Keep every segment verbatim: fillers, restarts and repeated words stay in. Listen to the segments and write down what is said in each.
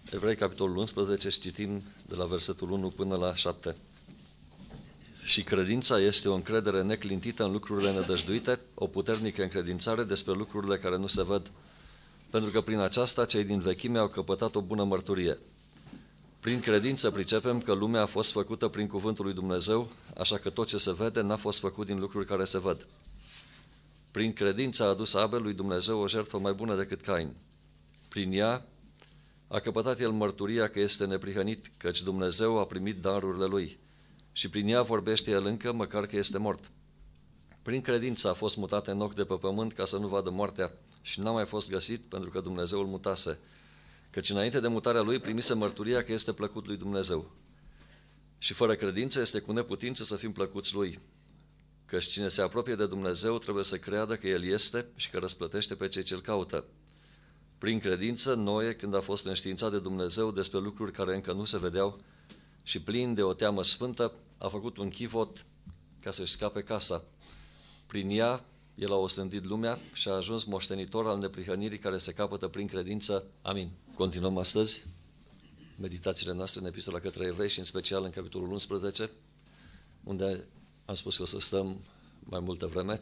Evrei, capitolul unsprezece, și citim de la versetul unu până la șapte. Și credința este o încredere neclintită în lucrurile nădăjduite, o puternică încredințare despre lucrurile care nu se văd, pentru că prin aceasta cei din vechime au căpătat o bună mărturie. Prin credință pricepem că lumea a fost făcută prin cuvântul lui Dumnezeu, așa că tot ce se vede n-a fost făcut din lucruri care se văd. Prin credință a adus Abel lui Dumnezeu o jertfă mai bună decât Cain. Prin ea a căpătat el mărturia că este neprihănit, căci Dumnezeu a primit darurile lui. Și prin ea vorbește el încă, măcar că este mort. Prin credință a fost mutat Enoch de pe pământ ca să nu vadă moartea și n-a mai fost găsit pentru că Dumnezeu îl mutase. Căci înainte de mutarea lui primise mărturia că este plăcut lui Dumnezeu. Și fără credință este cu neputință să fim plăcuți lui. Căci cine se apropie de Dumnezeu trebuie să creadă că El este și că răsplătește pe cei ce-L caută. Prin credință, Noe, când a fost înștiințat de Dumnezeu despre lucruri care încă nu se vedeau și plin de o teamă sfântă, a făcut un chivot ca să-și scape casa. Prin ea, el a osândit lumea și a ajuns moștenitor al neprihănirii care se capătă prin credință. Amin. Continuăm astăzi meditațiile noastre în Epistola către Evrei și în special în capitolul unsprezece, unde am spus că o să stăm mai multă vreme.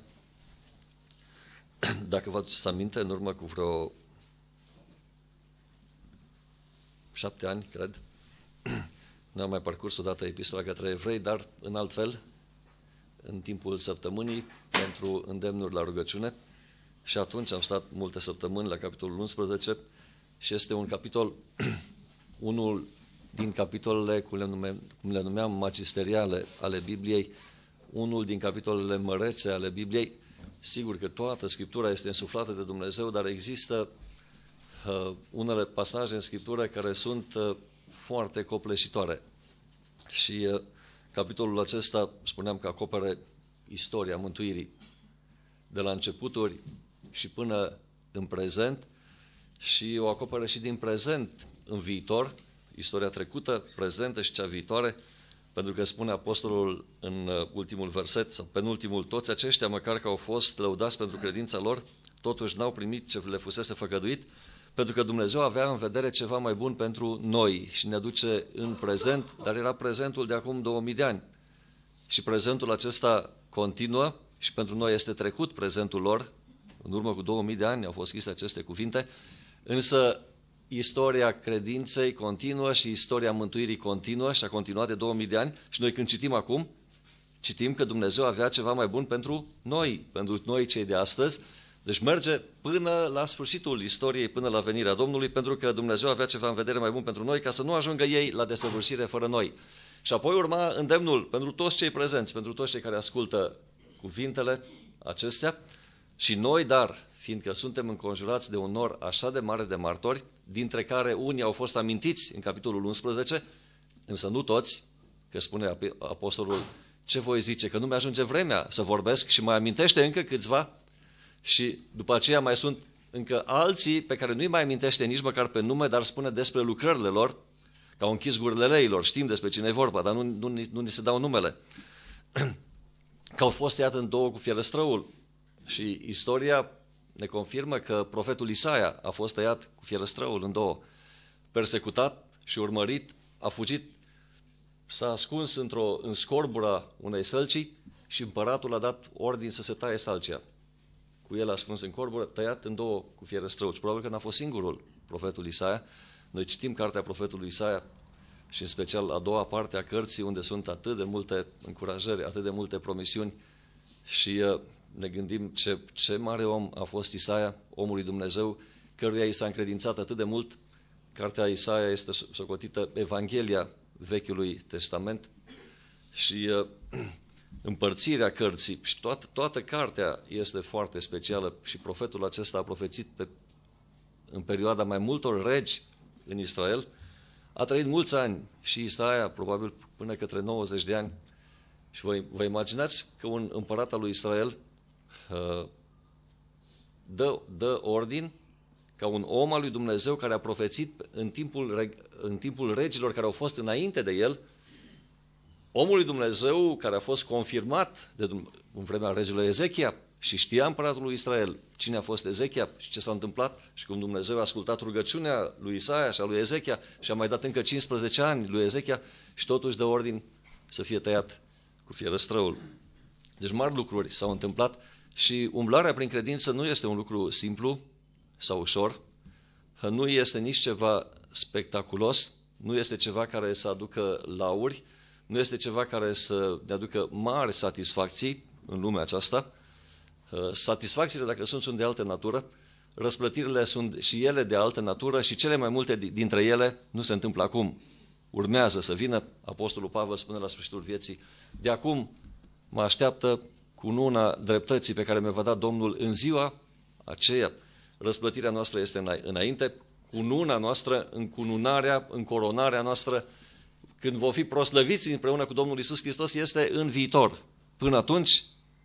Dacă vă aduceți aminte, în urmă cu vreo șapte ani, cred, ne-am mai parcurs odată Epistola către Evrei, dar în alt fel, în timpul săptămânii, pentru îndemnuri la rugăciune. Și atunci am stat multe săptămâni la capitolul unsprezece și este un capitol, unul din capitolele, cum le, nume, cum le numeam, magisteriale ale Bibliei, unul din capitolele mărețe ale Bibliei. Sigur că toată Scriptura este însuflată de Dumnezeu, dar există uh, unele pasaje în Scriptură care sunt uh, foarte copleșitoare. Și uh, capitolul acesta, spuneam că acopere istoria mântuirii, de la începuturi și până în prezent, și o acoperă și din prezent în viitor, istoria trecută, prezentă și cea viitoare, pentru că spune apostolul în ultimul verset, sau penultimul, toți aceștia, măcar că au fost lăudați pentru credința lor, totuși n-au primit ce le fusese făgăduit, pentru că Dumnezeu avea în vedere ceva mai bun pentru noi și ne aduce în prezent, dar era prezentul de acum două mii de ani. Și prezentul acesta continuă și pentru noi este trecut prezentul lor. În urmă cu două mii de ani au fost scrise aceste cuvinte, însă istoria credinței continuă și istoria mântuirii continuă și a continuat de două mii de ani și noi când citim acum, citim că Dumnezeu avea ceva mai bun pentru noi, pentru noi cei de astăzi. Deci merge până la sfârșitul istoriei, până la venirea Domnului, pentru că Dumnezeu avea ceva în vedere mai bun pentru noi, ca să nu ajungă ei la desăvârșire fără noi. Și apoi urma îndemnul pentru toți cei prezenți, pentru toți cei care ascultă cuvintele acestea și noi, dar, fiindcă suntem înconjurați de un nor așa de mare de martori, dintre care unii au fost amintiți în capitolul unsprezece, însă nu toți, că spune apostolul, ce voi zice, că nu mi-ajunge vremea să vorbesc și mai amintește încă câțiva și după aceea mai sunt încă alții pe care nu-i mai amintește nici măcar pe nume, dar spune despre lucrările lor, că au închis gurile leilor, știm despre cine e vorba, dar nu, nu, nu ni se dau numele. Că au fost tăiat în două cu fierăstrăul și istoria ne confirmă că profetul Isaia a fost tăiat cu fierăstrăul în două, persecutat și urmărit, a fugit, s-a ascuns într-o, în scorbura unei sălcii și împăratul a dat ordin să se taie salcia. Cu el ascuns în corbură, tăiat în două cu fierăstrăul. Și probabil că n-a fost singurul profetul Isaia. Noi citim cartea profetului Isaia și în special a doua parte a cărții unde sunt atât de multe încurajări, atât de multe promisiuni și uh, ne gândim ce, ce mare om a fost Isaia, omul lui Dumnezeu, căruia i s-a încredințat atât de mult. Cartea Isaia este socotită Evanghelia Vechiului Testament și uh, împărțirea cărții și toată, toată cartea este foarte specială și profetul acesta a profețit pe, în perioada mai multor regi în Israel. A trăit mulți ani și Isaia, probabil până către nouăzeci de ani. Și vă, vă imaginați că un împărat al lui Israel uh, dă, dă ordin ca un om al lui Dumnezeu care a profețit în timpul, în timpul regilor care au fost înainte de el, omul lui Dumnezeu care a fost confirmat de, în vremea regelui Ezechia, și știa împăratul lui Israel cine a fost Ezechia și ce s-a întâmplat și cum Dumnezeu a ascultat rugăciunea lui Isaia și a lui Ezechia și a mai dat încă cincisprezece ani lui Ezechia și totuși dă ordin să fie tăiat cu fierăstrăul. Deci mari lucruri s-au întâmplat și umblarea prin credință nu este un lucru simplu sau ușor, nu este nici ceva spectaculos, nu este ceva care să aducă lauri, nu este ceva care să ne aducă mari satisfacții în lumea aceasta. Satisfacțiile, dacă sunt, sunt de altă natură, răsplătirile sunt și ele de altă natură și cele mai multe dintre ele nu se întâmplă acum. Urmează să vină, Apostolul Pavel spune la sfârșitul vieții, de acum mă așteaptă cununa dreptății pe care mi-a va da Domnul în ziua aceea. Răsplătirea noastră este înainte, cununa noastră, încununarea, încoronarea noastră, când vom fi proslăviți împreună cu Domnul Iisus Hristos, este în viitor. Până atunci,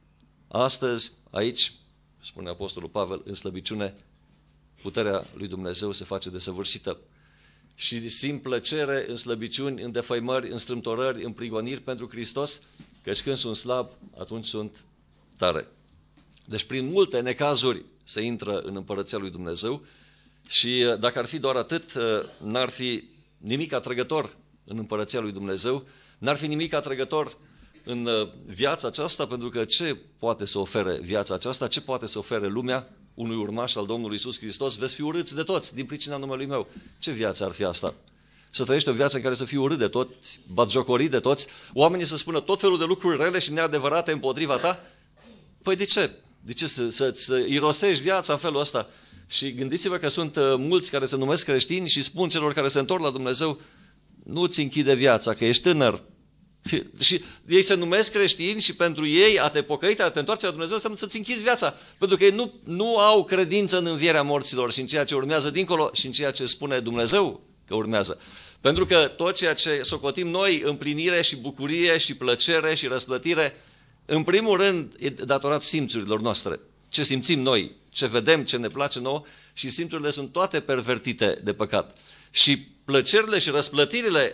astăzi, aici, spune Apostolul Pavel, în slăbiciune, puterea lui Dumnezeu se face desăvârșită. Și simt plăcere în slăbiciuni, în defăimări, în strâmtorări, în prigoniri pentru Hristos, căci când sunt slab, atunci sunt tare. Deci prin multe necazuri se intră în împărăția lui Dumnezeu și dacă ar fi doar atât, n-ar fi nimic atrăgător în împărăția lui Dumnezeu, n-ar fi nimic atrăgător în viața aceasta, pentru că ce poate să ofere viața aceasta, ce poate să ofere lumea unui urmaș al Domnului Iisus Hristos? Veți fi urâți de toți din pricina numelui meu. Ce viață ar fi asta? Să trăiești o viață în care să fii urât de toți, batjocorit de toți, oamenii să spună tot felul de lucruri rele și neadevărate împotriva ta? Păi de ce? De ce să, să, să irosești viața în felul ăsta? Și gândiți-vă că sunt mulți care se numesc creștini și spun celor care se întorc la Dumnezeu, nu-ți închide viața, că ești tânăr. Și, și ei se numesc creștini și pentru ei a te pocăi, a te întoarce la Dumnezeu înseamnă să-ți închizi viața. Pentru că ei nu, nu au credință în învierea morților și în ceea ce urmează dincolo și în ceea ce spune Dumnezeu că urmează. Pentru că tot ceea ce socotim noi, împlinire și bucurie și plăcere și răsplătire, în primul rând e datorat simțurilor noastre. Ce simțim noi, ce vedem, ce ne place nouă și simțurile sunt toate pervertite de păcat. Și plăcerile și răsplătirile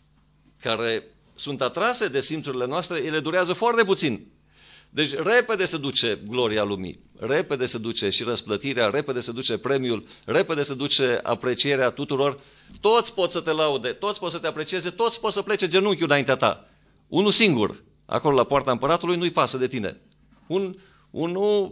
care sunt atrase de simțurile noastre, ele durează foarte puțin. Deci repede se duce gloria lumii, repede se duce și răsplătirea, repede se duce premiul, repede se duce aprecierea tuturor. Toți pot să te laude, toți pot să te aprecieze, toți pot să plece genunchiul înaintea ta. Unul singur, acolo la poarta împăratului, nu-i pasă de tine. Un, unul,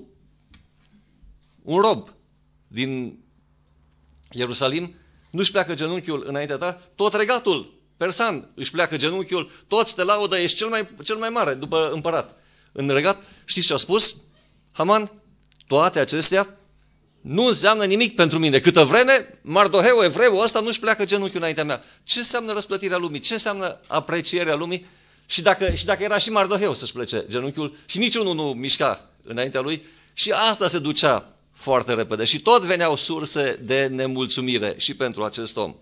un rob din Ierusalim nu-și pleacă genunchiul înaintea ta, tot regatul persan își pleacă genunchiul, toți te laudă, ești cel mai, cel mai mare după împărat. În regat, știți ce a spus Haman? Toate acestea nu înseamnă nimic pentru mine. Câtă vreme Mardoheu, evreul ăsta, nu-și pleacă genunchiul înaintea mea. Ce înseamnă răsplătirea lumii? Ce înseamnă aprecierea lumii? Și dacă, și dacă era și Mardoheu să-și plece genunchiul și niciunul nu mișca înaintea lui, și asta se ducea foarte repede. Și tot veneau surse de nemulțumire și pentru acest om.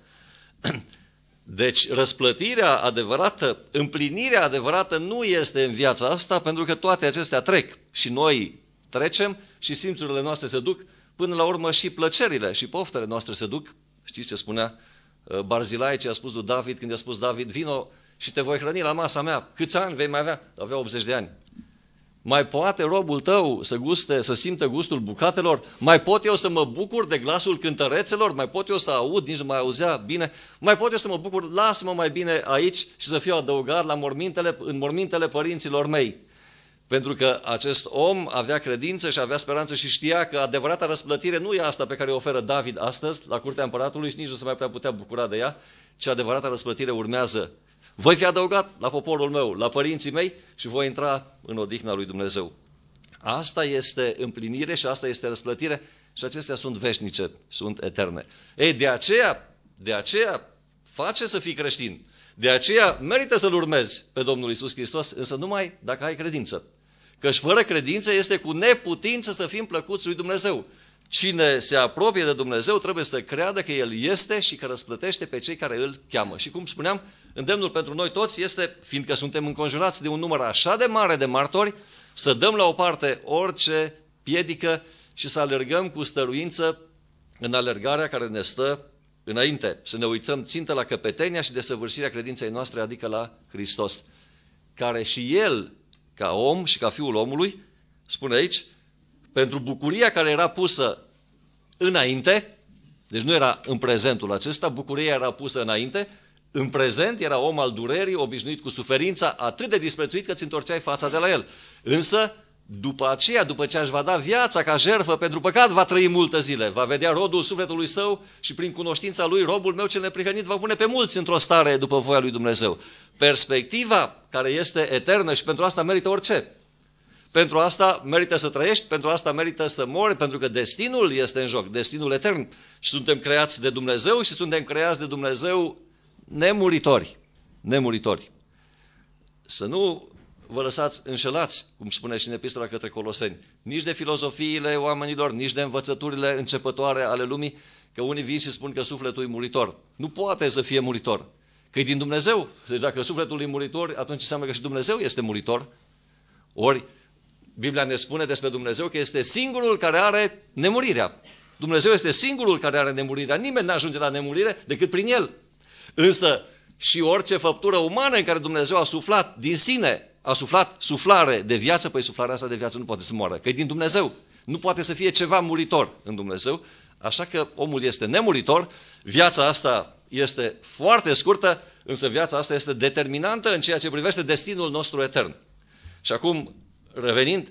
Deci răsplătirea adevărată, împlinirea adevărată nu este în viața asta, pentru că toate acestea trec și noi trecem și simțurile noastre se duc, până la urmă și plăcerile și poftele noastre se duc. Știți ce spunea Barzilai, ce a spus lui David când i-a spus David, vino și te voi hrăni la masa mea. Câți ani vei mai avea? Avea optzeci de ani. Mai poate robul tău să guste, să simtă gustul bucatelor? Mai pot eu să mă bucur de glasul cântărețelor? Mai pot eu să aud, nici nu mai auzea bine? Mai pot eu să mă bucur? Lasă-mă mai bine aici și să fiu adăugat la mormintele, în mormintele părinților mei. Pentru că acest om avea credință și avea speranță și știa că adevărata răsplătire nu e asta pe care o oferă David astăzi la curtea împăratului și nici nu se mai putea bucura de ea, ci adevărata răsplătire urmează. Voi fi adăugat la poporul meu, la părinții mei și voi intra în odihna lui Dumnezeu. Asta este împlinire și asta este răsplătire și acestea sunt veșnice, sunt eterne. Ei, de aceea, de aceea face să fii creștin. De aceea merită să-L urmezi pe Domnul Iisus Hristos, însă numai dacă ai credință. Căci fără credință este cu neputință să fim plăcuți lui Dumnezeu. Cine se apropie de Dumnezeu trebuie să creadă că El este și că răsplătește pe cei care Îl cheamă. Și cum spuneam, îndemnul pentru noi toți este, fiindcă suntem înconjurați de un număr așa de mare de martori, să dăm la o parte orice piedică și să alergăm cu stăruință în alergarea care ne stă înainte. Să ne uităm țintă la căpetenia și desăvârșirea credinței noastre, adică la Hristos, care și El, ca om și ca Fiul omului, spune aici, pentru bucuria care era pusă înainte, deci nu era în prezentul acesta, bucuria era pusă înainte, în prezent era om al durerii, obișnuit cu suferința, atât de disprețuit că ți întorceai fața de la el. Însă, după aceea, după ce își va da viața ca jertfă pentru păcat, va trăi multe zile, va vedea rodul sufletului său și prin cunoștința lui, robul meu cel neprihănit va pune pe mulți într-o stare după voia lui Dumnezeu. Perspectiva care este eternă și pentru asta merită orice. Pentru asta merită să trăiești, pentru asta merită să mori, pentru că destinul este în joc, destinul etern. Și suntem creați de Dumnezeu și suntem creați de Dumnezeu nemuritori. Nemuritori. Să nu vă lăsați înșelați, cum spune și în epistola către Coloseni, nici de filozofiile oamenilor, nici de învățăturile începătoare ale lumii, că unii vin și spun că sufletul e muritor. Nu poate să fie muritor, că e din Dumnezeu. Deci dacă sufletul e muritor, atunci înseamnă că și Dumnezeu este muritor. Ori Biblia ne spune despre Dumnezeu că este singurul care are nemurirea. Dumnezeu este singurul care are nemurirea. Nimeni nu ajunge la nemurire decât prin El. Însă și orice făptură umană în care Dumnezeu a suflat din sine, a suflat suflare de viață, păi suflarea asta de viață nu poate să moară, că e din Dumnezeu. Nu poate să fie ceva muritor în Dumnezeu, așa că omul este nemuritor, viața asta este foarte scurtă, însă viața asta este determinantă în ceea ce privește destinul nostru etern. Și acum, revenind,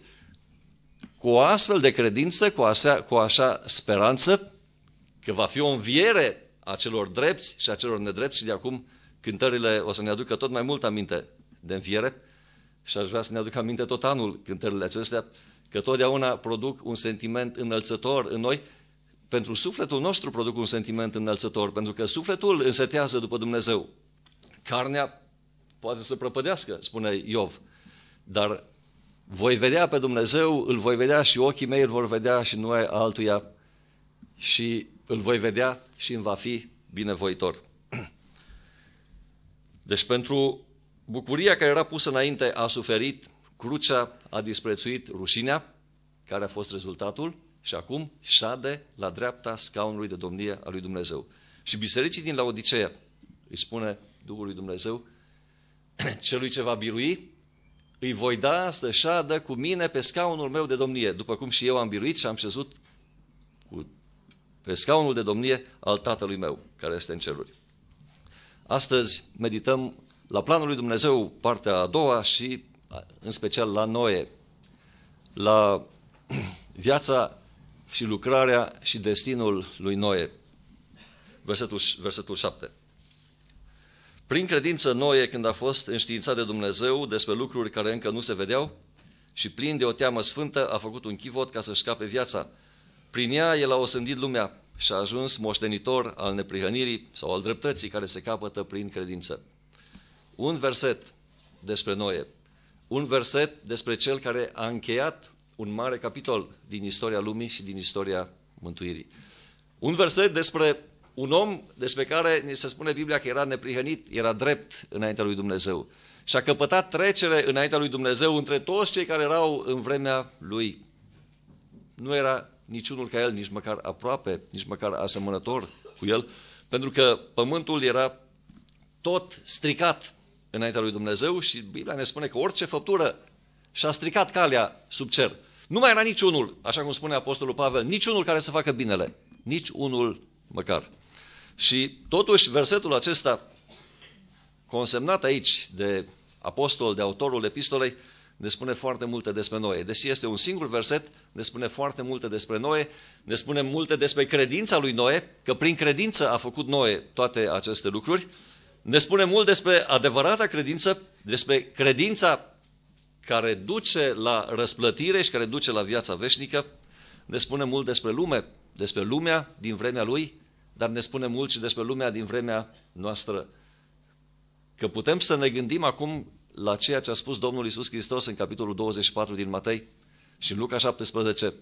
cu o astfel de credință, cu, așa, cu așa speranță, că va fi o înviere a celor drepți și a celor nedrepți și de acum cântările o să ne aducă tot mai mult aminte de înviere și aș vrea să ne aduc aminte tot anul cântările acestea, că totdeauna produc un sentiment înălțător în noi, pentru sufletul nostru produc un sentiment înălțător, pentru că sufletul însetează după Dumnezeu. Carnea poate să prăpădească, spune Iov, dar voi vedea pe Dumnezeu, îl voi vedea și ochii mei îl vor vedea și nu ai altuia și îl voi vedea și îmi va fi binevoitor. Deci pentru bucuria care era pusă înainte a suferit, crucea a disprețuit rușinea, care a fost rezultatul, și acum șade la dreapta scaunului de domnie a lui Dumnezeu. Și bisericii din Laodiceea îi spune Duhul lui Dumnezeu, celui ce va birui, îi voi da să șadă cu mine pe scaunul meu de domnie, după cum și eu am biruit și am șezut cu, pe scaunul de domnie al Tatălui meu, care este în ceruri. Astăzi medităm la planul lui Dumnezeu, partea a doua și în special la Noe, la viața și lucrarea și destinul lui Noe. Versetul, versetul șapte. Prin credință Noe, când a fost înștiințat de Dumnezeu despre lucruri care încă nu se vedeau și plin de o teamă sfântă, a făcut un chivot ca să-și scape viața. Prin ea el a osândit lumea și a ajuns moștenitor al neprihănirii sau al dreptății care se capătă prin credință. Un verset despre Noe, un verset despre cel care a încheiat un mare capitol din istoria lumii și din istoria mântuirii. Un verset despre un om despre care ni se spune Biblia că era neprihănit, era drept înaintea lui Dumnezeu. Și a căpătat trecere înaintea lui Dumnezeu între toți cei care erau în vremea lui. Nu era niciunul ca el, nici măcar aproape, nici măcar asemănător cu el, pentru că pământul era tot stricat înaintea lui Dumnezeu și Biblia ne spune că orice făptură și-a stricat calea sub cer. Nu mai era niciunul, așa cum spune Apostolul Pavel, niciunul care să facă binele, nici unul măcar. Și totuși versetul acesta, consemnat aici de apostol, de autorul epistolei, ne spune foarte multe despre Noe. Deși este un singur verset, ne spune foarte multe despre Noe, ne spune multe despre credința lui Noe, că prin credință a făcut Noe toate aceste lucruri, ne spune mult despre adevărata credință, despre credința care duce la răsplătire și care duce la viața veșnică, ne spune mult despre lume, despre lumea din vremea lui, dar ne spune mult și despre lumea din vremea noastră. Că putem să ne gândim acum la ceea ce a spus Domnul Iisus Hristos în capitolul douăzeci și patru din Matei și în Luca șaptesprezece,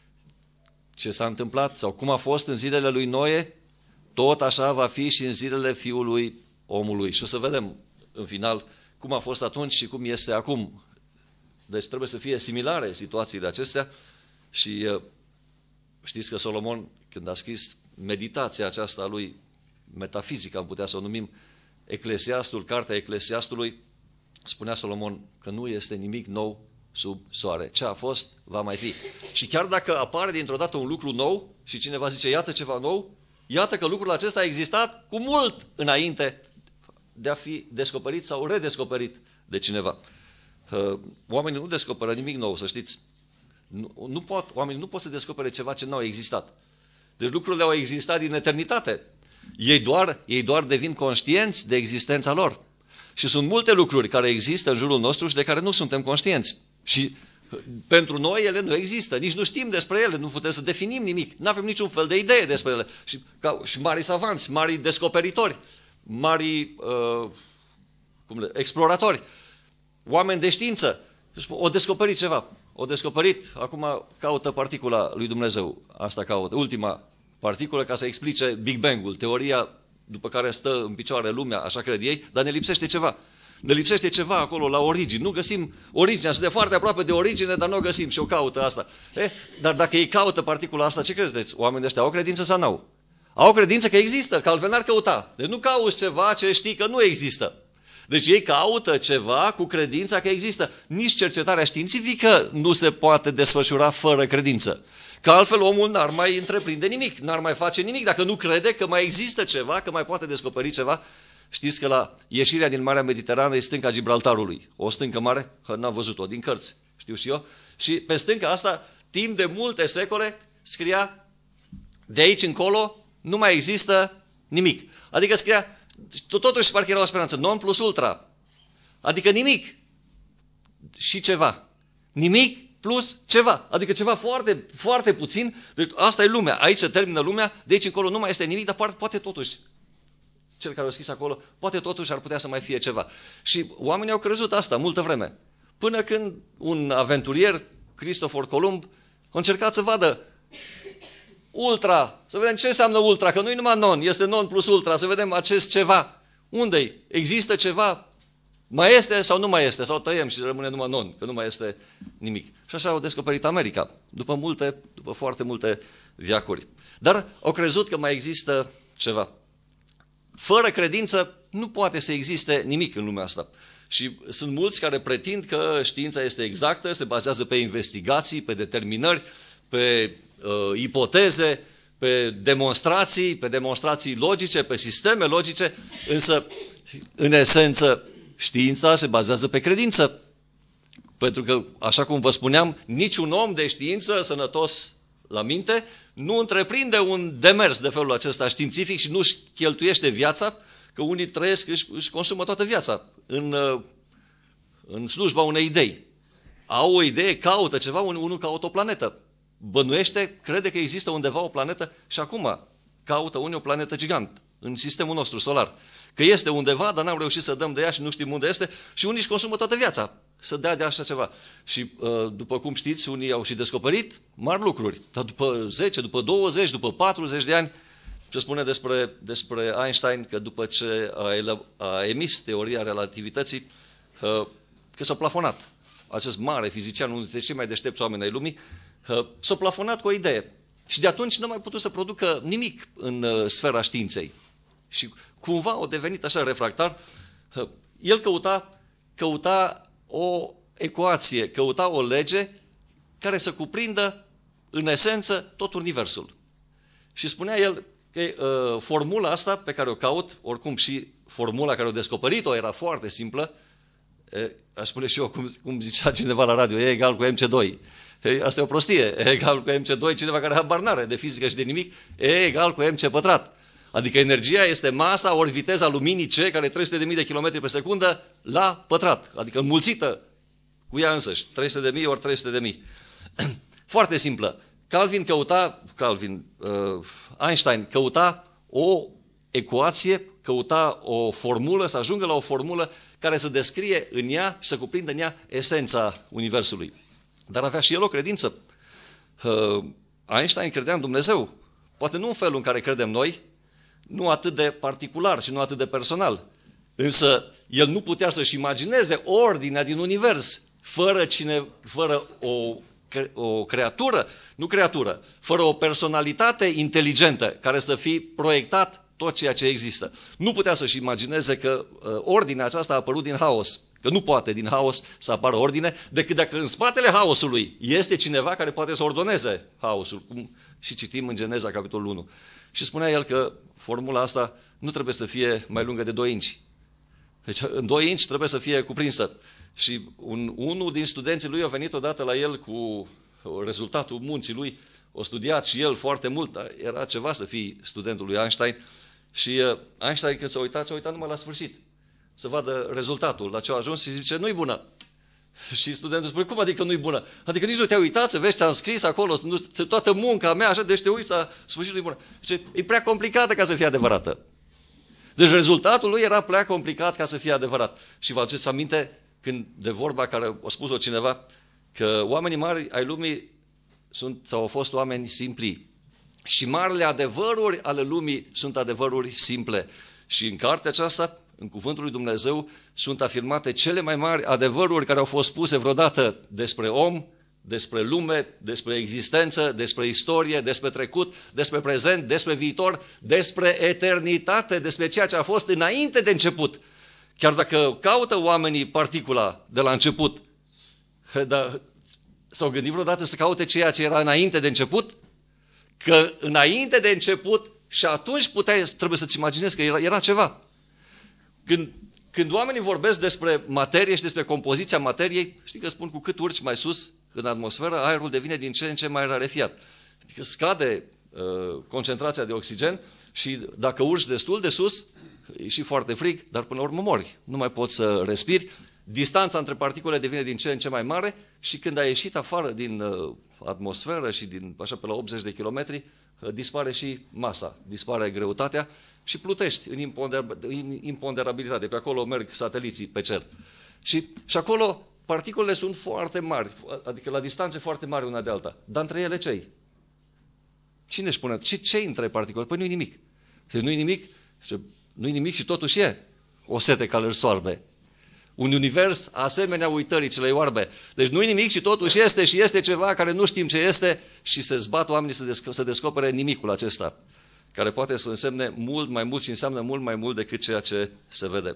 ce s-a întâmplat sau cum a fost în zilele lui Noe, tot așa va fi și în zilele Fiului Omului. Și o să vedem în final cum a fost atunci și cum este acum. Deci trebuie să fie similare situațiile acestea și știți că Solomon, când a scris meditația aceasta a lui metafizică, am putea să o numim Eclesiastul, cartea Eclesiastului, spunea Solomon că nu este nimic nou sub soare. Ce a fost, va mai fi. Și chiar dacă apare dintr-o dată un lucru nou și cineva zice, iată ceva nou, iată că lucrul acesta a existat cu mult înainte de a fi descoperit sau redescoperit de cineva. Oamenii nu descoperă nimic nou, să știți. Nu, nu pot, oamenii nu pot să descopere ceva ce nu au existat. Deci lucrurile au existat din eternitate. Ei doar, ei doar devin conștienți de existența lor. Și sunt multe lucruri care există în jurul nostru și de care nu suntem conștienți. Și pentru noi ele nu există, nici nu știm despre ele, nu putem să definim nimic, nu avem niciun fel de idee despre ele. Și, ca, și mari savanți, mari descoperitori, mari uh, cum le, exploratori, oameni de știință, o descoperit ceva, o descoperit, acum caută particula lui Dumnezeu, asta caută, ultima particulă ca să explice Big Bang-ul, teoria după care stă în picioare lumea, așa cred ei, dar ne lipsește ceva. Ne lipsește ceva acolo la origini. Nu găsim originea, suntem foarte aproape de origine, dar nu o găsim și o caută asta. Eh, dar dacă ei caută particula asta, ce credeți? Oamenii ăștia au credință sau n-au? Au credință că există, că altfel n-ar căuta. Deci nu cauți ceva ce știi că nu există. Deci ei caută ceva cu credința că există. Nici cercetarea științifică nu se poate desfășura fără credință. Că altfel omul n-ar mai întreprinde nimic, n-ar mai face nimic dacă nu crede că mai există ceva, că mai poate descoperi ceva. Știți că la ieșirea din Marea Mediterană e stânca Gibraltarului. O stâncă mare? N-am văzut-o, din cărți, știu și eu. Și pe stânca asta, timp de multe secole, scria, de aici încolo nu mai există nimic. Adică scria, totuși parcă era o speranță, non plus ultra. Adică nimic și ceva. Nimic plus ceva. Adică ceva foarte, foarte puțin. Deci asta e lumea. Aici se termină lumea, de aici încolo nu mai este nimic, dar poate totuși, cel care a scris acolo, poate totuși ar putea să mai fie ceva. Și oamenii au crezut asta multă vreme. Până când un aventurier, Cristofor Columb, a încercat să vadă ultra, să vedem ce înseamnă ultra, că nu e numai non, este non plus ultra, să vedem acest ceva. Unde-i? Există ceva? Mai este sau nu mai este? Sau tăiem și rămâne numai non, că nu mai este nimic. Și așa au descoperit America, după multe, după foarte multe veacuri. Dar au crezut că mai există ceva. Fără credință nu poate să existe nimic în lumea asta. Și sunt mulți care pretind că știința este exactă, se bazează pe investigații, pe determinări, pe uh, ipoteze, pe demonstrații, pe demonstrații logice, pe sisteme logice, însă, în esență, știința se bazează pe credință. Pentru că, așa cum vă spuneam, niciun om de știință sănătos la minte nu întreprinde un demers de felul acesta științific și nu-și cheltuiește viața, că unii trăiesc, își, își consumă toată viața în, în slujba unei idei. Au o idee, caută ceva, unul caută o planetă. Bănuiește, crede că există undeva o planetă și acum caută unii o planetă gigant în sistemul nostru solar. Că este undeva, dar n-am reușit să dăm de ea și nu știm unde este și unii își consumă toată viața să dea de așa ceva. Și după cum știți, unii au și descoperit mari lucruri. Dar după zece, după douăzeci, după patruzeci de ani, se spune despre, despre Einstein că după ce a, a emis teoria relativității, că s-a plafonat. Acest mare fizician, unul dintre cei mai deștepți oameni ai lumii, s-a plafonat cu o idee. Și de atunci nu a mai putut să producă nimic în sfera științei. Și cumva a devenit așa refractar. El căuta, căuta o ecuație, căuta o lege care să cuprindă în esență tot universul. Și spunea el că uh, formula asta pe care o caut, oricum și formula care o descoperit-o era foarte simplă, e, aș spune și eu cum, cum zicea cineva la radio, e egal cu M C doi. E, asta e o prostie, e egal cu M C doi, cineva care habar n-are de fizică și de nimic, e egal cu M C pătrat. Adică energia este masa ori viteza luminii C, care e trei sute de mii de kilometri pe secundă, la pătrat. Adică înmulțită cu ea însăși. trei sute de mii ori trei sute de mii. Foarte simplă. Calvin căuta, Calvin, uh, Einstein căuta o ecuație, căuta o formulă, să ajungă la o formulă care să descrie în ea și să cuprindă în ea esența universului. Dar avea și el o credință. Uh, Einstein credea în Dumnezeu. Poate nu în felul în care credem noi, nu atât de particular și nu atât de personal. Însă el nu putea să-și imagineze ordinea din univers fără, cine, fără o, o creatură, nu creatură, fără o personalitate inteligentă care să fi proiectat tot ceea ce există. Nu putea să-și imagineze că uh, ordinea aceasta a apărut din haos, Că nu poate din haos să apară ordine, decât dacă în spatele haosului este cineva care poate să ordoneze haosul, cum și citim în Geneza, capitolul unu. Și spunea el că formula asta nu trebuie să fie mai lungă de doi inci. Deci în doi inci trebuie să fie cuprinsă. Și un, unul din studenții lui a venit odată la el cu rezultatul muncii lui, a studiat și el foarte mult, dar era ceva să fii studentul lui Einstein. Și uh, Einstein, când s-a uitat, s-a uitat numai la sfârșit, să vadă rezultatul, la ce a ajuns și zice, nu-i bună. Și studentul spune, cum adică nu-i bună? Adică nici nu te-ai uitat să vezi ce am scris acolo, nu, toată munca mea, așa, deci te uiți la sfârșitul bună. Zice, e prea complicată ca să fie adevărată. Deci rezultatul lui era prea complicat ca să fie adevărat. Și vă aduceți aminte când de vorba care a spus-o cineva, că oamenii mari ai lumii sunt, sau au fost oameni simpli. Și marile adevăruri ale lumii sunt adevăruri simple. Și în cartea aceasta, în cuvântul lui Dumnezeu, sunt afirmate cele mai mari adevăruri care au fost spuse vreodată despre om, despre lume, despre existență, despre istorie, despre trecut, despre prezent, despre viitor, despre eternitate, despre ceea ce a fost înainte de început. Chiar dacă caută oamenii particula de la început, dar s-au gândit vreodată să caute ceea ce era înainte de început? Că înainte de început și atunci puteai, trebuie să-ți imaginezi că era, era ceva. Când, când oamenii vorbesc despre materie și despre compoziția materiei, știi că spun cu cât urci mai sus în atmosferă, aerul devine din ce în ce mai rarefiat. Adică scade uh, concentrația de oxigen și dacă urci destul de sus, e și foarte frig, dar până la urmă mori. Nu mai poți să respiri. Distanța între particule devine din ce în ce mai mare și când ai ieșit afară din uh, atmosferă și din, așa pe la optzeci de kilometri, uh, dispare și masa, dispare greutatea și plutești în, imponder, în imponderabilitate. Pe acolo merg sateliții pe cer. Și, și acolo particulele sunt foarte mari, adică la distanțe foarte mari una de alta. Dar între ele ce-i? Cine își pune? Ce, ce între particule? Păi nu-i nimic. Deci nu-i nimic, nu-i nimic și totuși e o sete care îl soarbe. Un univers asemenea uitării celei oarbe. Deci nu-i nimic și totuși este și este ceva care nu știm ce este și se zbat oamenii să, desc- să descopere nimicul acesta, care poate să însemne mult mai mult și înseamnă mult mai mult decât ceea ce se vede.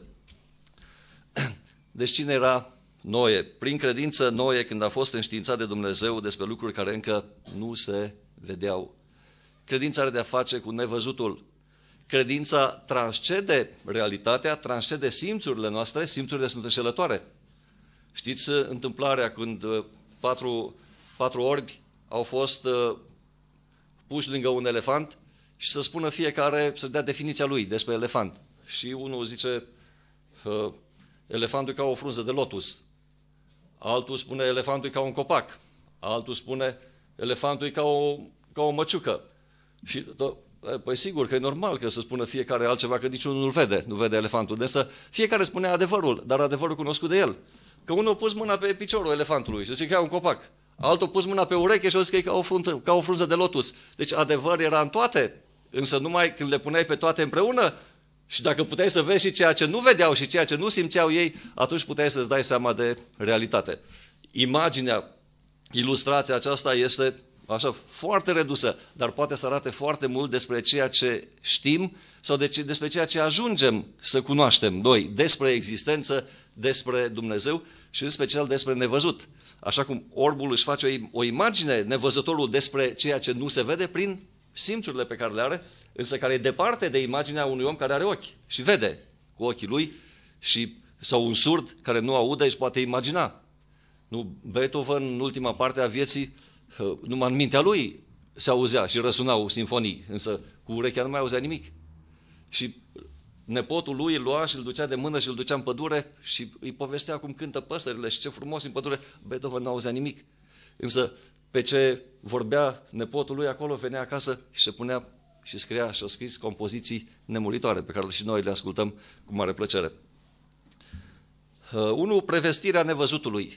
Deci cine era Noe? Prin credință Noe, când a fost înștiințat de Dumnezeu despre lucruri care încă nu se vedeau. Credința are de-a face cu nevăzutul. Credința transcede realitatea, transcede simțurile noastre, simțurile sunt înșelătoare. Știți întâmplarea când patru, patru orbi au fost uh, puși lângă un elefant și să spună fiecare, să dea definiția lui despre elefant. Și unul zice, uh, elefantul e ca o frunză de lotus. Altul spune, elefantul e ca un copac. Altul spune, elefantul e ca o, ca o măciucă. Și păi sigur că e normal că să spună fiecare altceva, că niciunul nu-l vede, nu vede elefantul. Deci fiecare spune adevărul, dar adevărul cunoscut de el. Că unul a pus mâna pe piciorul elefantului și zice că e un copac. Altul a pus mâna pe ureche și a zis că e ca o, frunză, ca o frunză de lotus. Deci adevăr era în toate, însă numai când le puneai pe toate împreună și dacă puteai să vezi și ceea ce nu vedeau și ceea ce nu simțeau ei, atunci puteai să-ți dai seama de realitate. Imaginea, ilustrația aceasta este așa, foarte redusă, dar poate să arate foarte mult despre ceea ce știm sau de ce, despre ceea ce ajungem să cunoaștem noi, despre existență, despre Dumnezeu și în special despre nevăzut. Așa cum orbul își face o, o imagine, nevăzătorul, despre ceea ce nu se vede prin simțurile pe care le are, însă care e departe de imaginea unui om care are ochi și vede cu ochii lui, și, sau un surd care nu aude și poate imagina. Nu, Beethoven, în ultima parte a vieții, numai în mintea lui se auzea și răsunau sinfonii, însă cu urechea nu mai auzea nimic. Și nepotul lui îl lua și îl ducea de mână și îl ducea în pădure și îi povestea cum cântă păsările și ce frumos în pădure. Beethoven nu auzea nimic. Însă pe ce vorbea nepotul lui acolo, venea acasă și se punea și scria și a scris compoziții nemuritoare pe care și noi le ascultăm cu mare plăcere. Unu, prevestirea nevăzutului.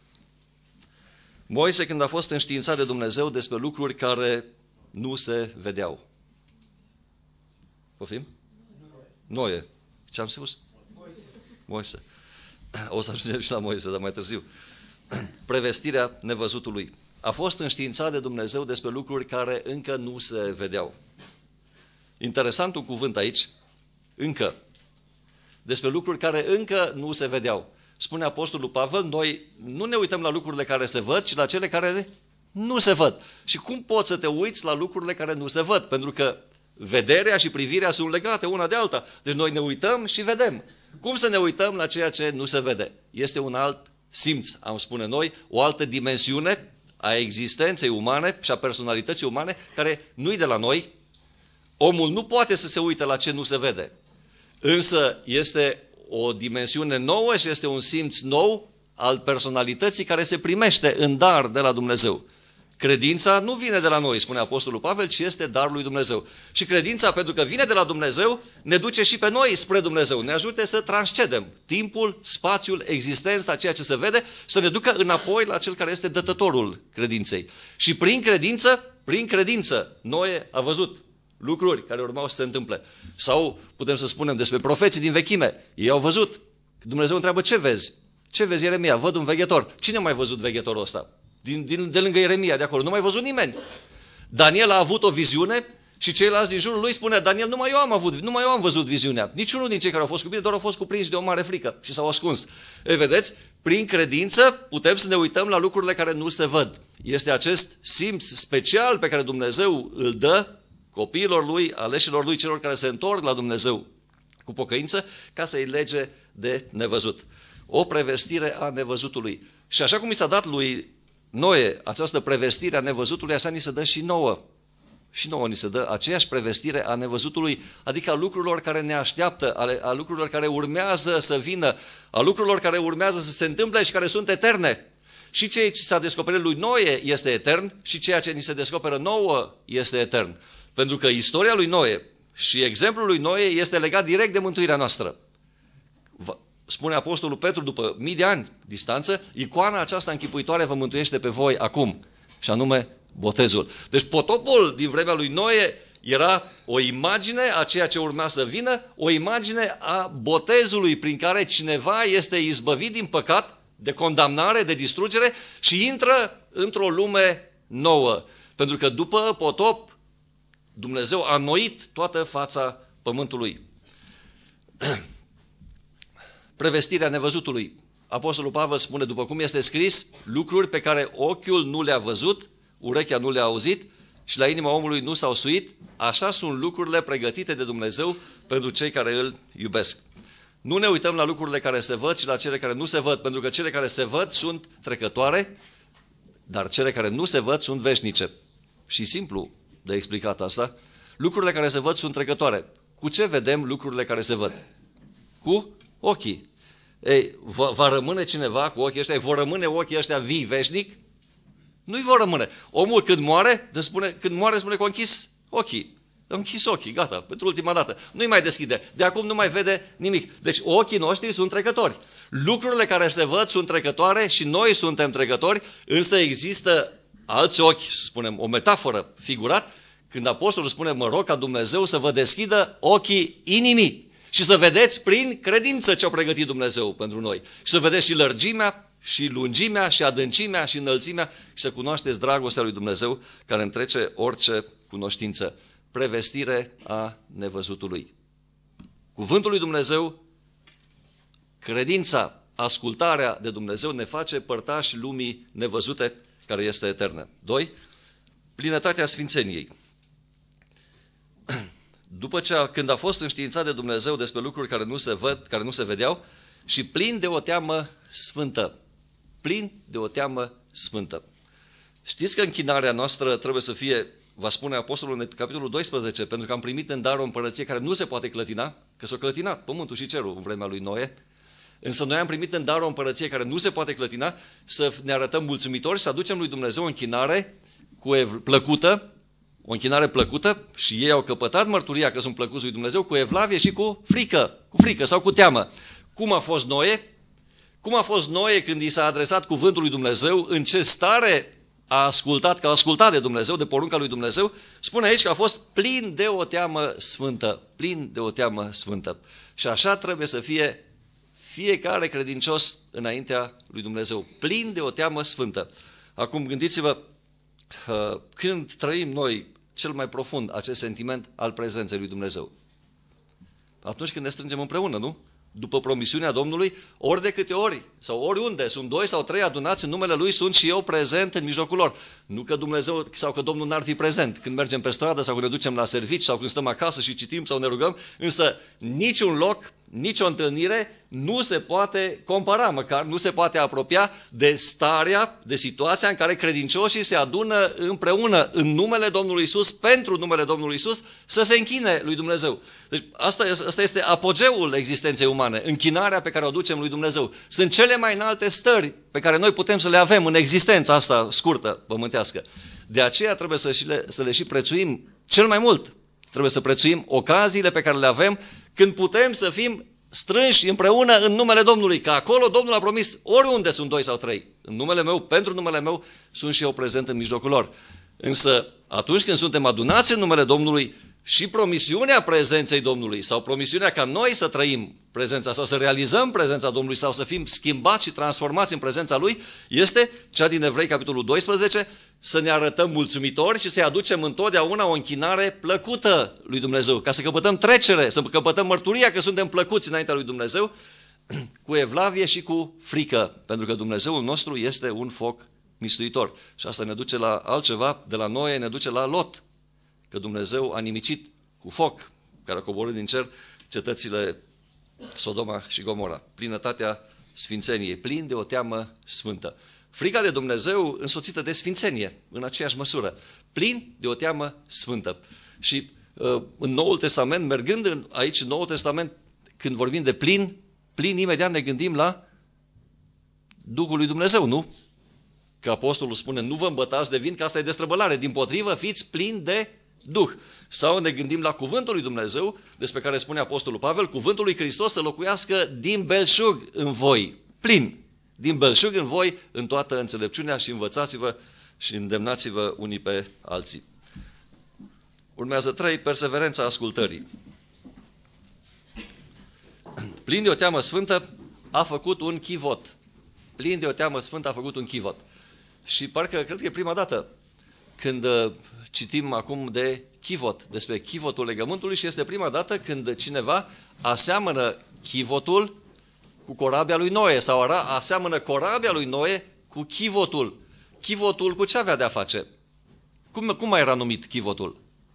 Moise, când a fost înștiințat de Dumnezeu despre lucruri care nu se vedeau. Poftim? Noe. Ce am spus? Moise. Moise. O să ajungem și la Moise, dar mai târziu. Prevestirea nevăzutului. A fost înștiințat de Dumnezeu despre lucruri care încă nu se vedeau. Interesant un cuvânt aici, încă. Despre lucruri care încă nu se vedeau. spune Apostolul Pavel, noi nu ne uităm la lucrurile care se văd, ci la cele care nu se văd. Și cum poți să te uiți la lucrurile care nu se văd? Pentru că vederea și privirea sunt legate una de alta. Deci noi ne uităm și vedem. Cum să ne uităm la ceea ce nu se vede? Este un alt simț, am spune noi, o altă dimensiune a existenței umane și a personalității umane, care nu-i de la noi. Omul nu poate să se uite la ce nu se vede. Însă este o dimensiune nouă și este un simț nou al personalității care se primește în dar de la Dumnezeu. Credința nu vine de la noi, spune Apostolul Pavel, ci este darul lui Dumnezeu. Și credința, pentru că vine de la Dumnezeu, ne duce și pe noi spre Dumnezeu. Ne ajute să transcedem timpul, spațiul, existența, ceea ce se vede, să ne ducă înapoi la cel care este dătătorul credinței. Și prin credință, prin credință, Noe a văzut lucruri care urmau să se întâmple. Sau putem să spunem despre profeții din vechime. Ei au văzut. Dumnezeu întreabă, ce vezi? Ce vezi, Ieremia? Văd un veghetor. Cine a mai văzut veghetorul ăsta? Din, din, de lângă Ieremia, de acolo. Nu mai văzut nimeni. Daniel a avut o viziune și ceilalți din jurul lui spune, Daniel, numai eu am avut, numai eu am văzut viziunea. Niciunul din cei care au fost cu bine, doar au fost cuprinși de o mare frică și s-au ascuns. E, vedeți? Prin credință putem să ne uităm la lucrurile care nu se văd. Este acest simț special pe care Dumnezeu îl dă copiilor lui, aleșilor lui, celor care se întorc la Dumnezeu cu pocăință, ca să-i lege de nevăzut. O prevestire a nevăzutului. Și așa cum i s-a dat lui Noe această prevestire a nevăzutului, așa ni se dă și nouă. Și nouă ni se dă aceeași prevestire a nevăzutului, adică a lucrurilor care ne așteaptă, a lucrurilor care urmează să vină, a lucrurilor care urmează să se întâmple și care sunt eterne. Și ceea ce s-a descoperit lui Noe este etern și ceea ce ni se descoperă nouă este etern. Pentru că istoria lui Noe și exemplul lui Noe este legat direct de mântuirea noastră. Spune Apostolul Petru, după mii de ani distanță, icoana aceasta închipuitoare vă mântuiește pe voi acum, și anume botezul. Deci potopul din vremea lui Noe era o imagine a ceea ce urma să vină, o imagine a botezului prin care cineva este izbăvit din păcat, de condamnare, de distrugere și intră într-o lume nouă. Pentru că după potop, Dumnezeu a înnoit toată fața pământului. Prevestirea nevăzutului. Apostolul Pavel spune, după cum este scris, lucruri pe care ochiul nu le-a văzut, urechea nu le-a auzit și la inima omului nu s-au suit, așa sunt lucrurile pregătite de Dumnezeu pentru cei care îl iubesc. Nu ne uităm la lucrurile care se văd, ci la cele care nu se văd, pentru că cele care se văd sunt trecătoare, dar cele care nu se văd sunt veșnice. Și simplu de explicat asta, lucrurile care se văd sunt trecătoare. Cu ce vedem lucrurile care se văd? Cu ochii. Ei, va, va rămâne cineva cu ochii ăștia? Vor rămâne ochii ăștia vii veșnic? Nu-i vor rămâne. Omul când moare, spune, când moare spune că a închis ochii. A închis ochii, gata, pentru ultima dată. Nu-i mai deschide. De acum nu mai vede nimic. Deci ochii noștri sunt trecători. Lucrurile care se văd sunt trecătoare și noi suntem trecători, însă există alți ochi, spunem, o metaforă figurat, când apostolul spune, mă rog ca Dumnezeu să vă deschidă ochii inimii și să vedeți prin credință ce a pregătit Dumnezeu pentru noi. Și să vedeți și lărgimea, și lungimea, și adâncimea, și înălțimea și să cunoașteți dragostea lui Dumnezeu care întrece orice cunoștință. Prevestire a nevăzutului. Cuvântul lui Dumnezeu, credința, ascultarea de Dumnezeu ne face părtași lumii nevăzute care este eternă. Doi, plinătatea sfințeniei. După ce, a, când a fost înștiințat de Dumnezeu despre lucruri care nu se văd, care nu se vedeau, și plin de o teamă sfântă. Plin de o teamă sfântă. Știți că închinarea noastră trebuie să fie, va spune apostolul în capitolul doisprezece, pentru că am primit în dar o împărăție care nu se poate clătina, că s-a clătinat pământul și cerul în vremea lui Noe, însă noi am primit în dar o împărăție care nu se poate clătina, să ne arătăm mulțumitori, să aducem lui Dumnezeu o închinare cu ev- plăcută, o închinare plăcută și ei au căpătat mărturia că sunt plăcuți lui Dumnezeu cu evlavie și cu frică, cu frică sau cu teamă. Cum a fost Noe? Cum a fost Noe când i s-a adresat cuvântul lui Dumnezeu, în ce stare a ascultat, că a ascultat de Dumnezeu, de porunca lui Dumnezeu? Spune aici că a fost plin de o teamă sfântă, plin de o teamă sfântă. Și așa trebuie să fie fiecare credincios înaintea lui Dumnezeu, plin de o teamă sfântă. Acum gândiți-vă, când trăim noi cel mai profund acest sentiment al prezenței lui Dumnezeu? Atunci când ne strângem împreună, nu? după promisiunea Domnului, ori de câte ori, sau oriunde, sunt doi sau trei adunați în numele Lui, sunt și eu prezent în mijlocul lor. Nu că Dumnezeu sau că Domnul n-ar fi prezent când mergem pe stradă sau când ne ducem la servici sau când stăm acasă și citim sau ne rugăm, însă niciun loc, nicio întâlnire nu se poate compara, măcar nu se poate apropia de starea, de situația în care credincioșii se adună împreună în numele Domnului Isus, pentru numele Domnului Isus, să se închine lui Dumnezeu. Deci asta, asta este apogeul existenței umane, închinarea pe care o ducem lui Dumnezeu. Sunt cele mai înalte stări pe care noi putem să le avem în existența asta scurtă, pământească. De aceea trebuie să, și le, să le și prețuim cel mai mult. Trebuie să prețuim ocaziile pe care le avem când putem să fim strânși împreună în numele Domnului, că acolo Domnul a promis, oriunde sunt doi sau trei, în numele meu, pentru numele meu, sunt și eu prezent în mijlocul lor. Însă, atunci când suntem adunați în numele Domnului, și promisiunea prezenței Domnului sau promisiunea ca noi să trăim prezența sau să realizăm prezența Domnului sau să fim schimbați și transformați în prezența Lui, este cea din Evrei, capitolul doisprezece, să ne arătăm mulțumitori și să-i aducem întotdeauna o închinare plăcută lui Dumnezeu, ca să căpătăm trecere, să căpătăm mărturia că suntem plăcuți înaintea lui Dumnezeu, cu evlavie și cu frică, pentru că Dumnezeul nostru este un foc mistuitor. Și asta ne duce la altceva, de la Noe ne duce la Lot, că Dumnezeu a nimicit cu foc, care a coborât din cer, cetățile Sodoma și Gomora. Plinătatea sfințeniei, plin de o teamă sfântă. Frica de Dumnezeu însoțită de sfințenie, în aceeași măsură. Plin de o teamă sfântă. Și uh, în Noul Testament, mergând în, aici în Noul Testament, când vorbim de plin, plin, imediat ne gândim la Duhul lui Dumnezeu, nu? Că apostolul spune, nu vă îmbătați de vin, că asta e destrăbălare. Dimpotrivă, fiți plini de Duh. Sau ne gândim la cuvântul lui Dumnezeu, despre care spune apostolul Pavel, cuvântul lui Hristos să locuiască din belșug în voi, plin, din belșug în voi, în toată înțelepciunea și învățați-vă și îndemnați-vă unii pe alții. Urmează trei, perseverența ascultării. Plin de o teamă sfântă a făcut un chivot. Plin de o teamă sfântă a făcut un chivot. Și parcă, cred că e prima dată când citim acum de chivot, despre chivotul legământului și este prima dată când cineva aseamănă chivotul cu corabia lui Noe sau aseamănă corabia lui Noe cu chivotul. Chivotul cu ce avea de a face? Cum, cum mai era numit chivotul?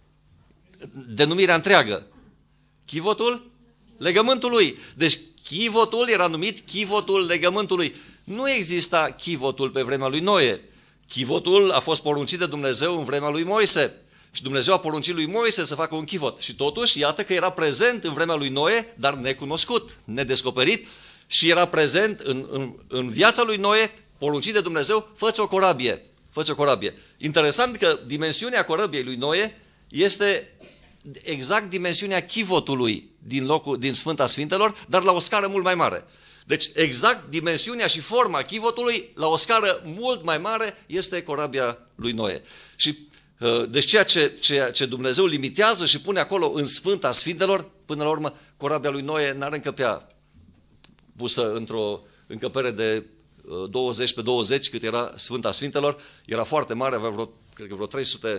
Denumirea întreagă. Chivotul legământului. Deci chivotul era numit chivotul legământului. Nu exista chivotul pe vremea lui Noe. Chivotul a fost poruncit de Dumnezeu în vremea lui Moise. Și Dumnezeu a poruncit lui Moise să facă un chivot. Și totuși, iată că era prezent în vremea lui Noe, dar necunoscut, nedescoperit. Și era prezent în, în, în viața lui Noe, poruncit de Dumnezeu, fă-ți o corabie. Fă-ți o corabie. Interesant că dimensiunea corabiei lui Noe este exact dimensiunea chivotului din, locul, din Sfânta Sfintelor, dar la o scară mult mai mare. Deci exact dimensiunea și forma chivotului, la o scară mult mai mare, este corabia lui Noe. Și deci ceea ce, ceea ce Dumnezeu limitează și pune acolo în Sfânta Sfintelor, până la urmă, corabia lui Noe n-are încăpea pusă într-o încăpere de douăzeci pe douăzeci, cât era Sfânta Sfintelor, era foarte mare, avea vreo, cred că vreo trei sute,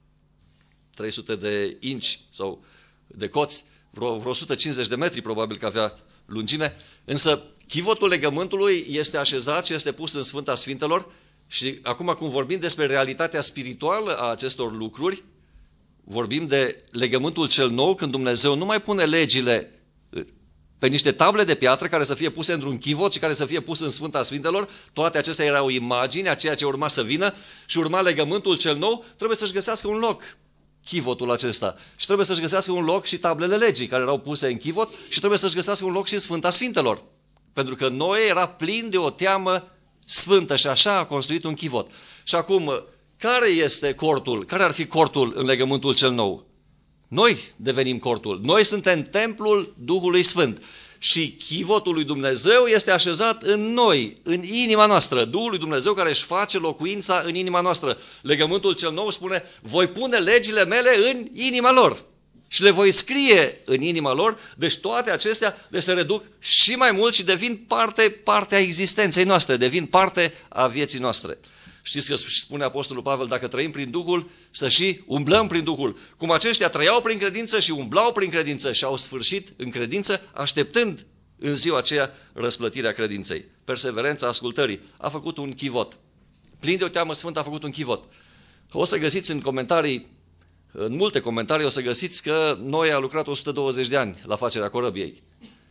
trei sute de inci sau de coți, vreo, vreo o sută cincizeci de metri probabil că avea lungime, însă chivotul legământului este așezat și este pus în Sfânta Sfintelor și acum cum vorbim despre realitatea spirituală a acestor lucruri, vorbim de legământul cel nou, când Dumnezeu nu mai pune legile pe niște table de piatră care să fie puse într-un chivot și care să fie pus în Sfânta Sfintelor. Toate acestea erau imagini a ceea ce urma să vină și urma legământul cel nou, trebuie să-și găsească un loc chivotul acesta. Și trebuie să-și găsească un loc și tablele legii care erau puse în chivot și trebuie să-și găsească un loc și Sfânta Sfintelor. Pentru că Noe era plin de o teamă sfântă și așa a construit un chivot. Și acum, care este cortul? Care ar fi cortul în legământul cel nou? Noi devenim cortul. Noi suntem templul Duhului Sfânt. Și chivotul lui Dumnezeu este așezat în noi, în inima noastră. Duhul lui Dumnezeu care își face locuința în inima noastră. Legământul cel nou spune, voi pune legile mele în inima lor și le voi scrie în inima lor. Deci toate acestea le se reduc și mai mult și devin parte, parte a existenței noastre, devin parte a vieții noastre. Știți că spune Apostolul Pavel, dacă trăim prin Duhul, să și umblăm prin Duhul. Cum aceștia trăiau prin credință și umblau prin credință și au sfârșit în credință, așteptând în ziua aceea răsplătirea credinței. Perseverența ascultării a făcut un chivot. Plin de o teamă sfântă a făcut un chivot. O să găsiți în comentarii, în multe comentarii o să găsiți că Noe a lucrat o sută douăzeci de ani la facerea corăbiei.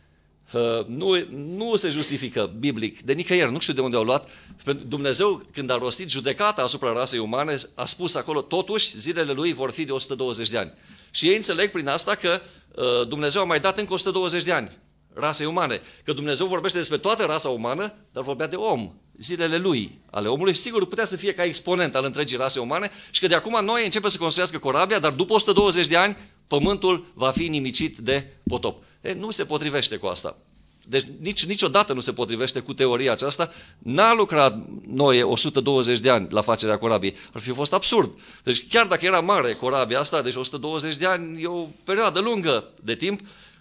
Nu, nu se justifică biblic de nicăieri, nu știu de unde au luat. Dumnezeu, când a rostit judecata asupra rasei umane, a spus acolo, totuși zilele lui vor fi de o sută douăzeci de ani. Și ei înțeleg prin asta că uh, Dumnezeu a mai dat încă o sută douăzeci de ani rasei umane. Că Dumnezeu vorbește despre toată rasa umană, dar vorbea de om, zilele lui, ale omului. Și sigur putea să fie ca exponent al întregii rase umane și că de acum noi începe să construiască corabia, dar după o sută douăzeci de ani pământul va fi nimicit de potop. E, nu se potrivește cu asta. Deci nici, niciodată nu se potrivește cu teoria aceasta. N-a lucrat Noe o sută douăzeci de ani la facerea corabiei. Ar fi fost absurd. Deci chiar dacă era mare corabia asta, deci o sută douăzeci de ani e o perioadă lungă de timp.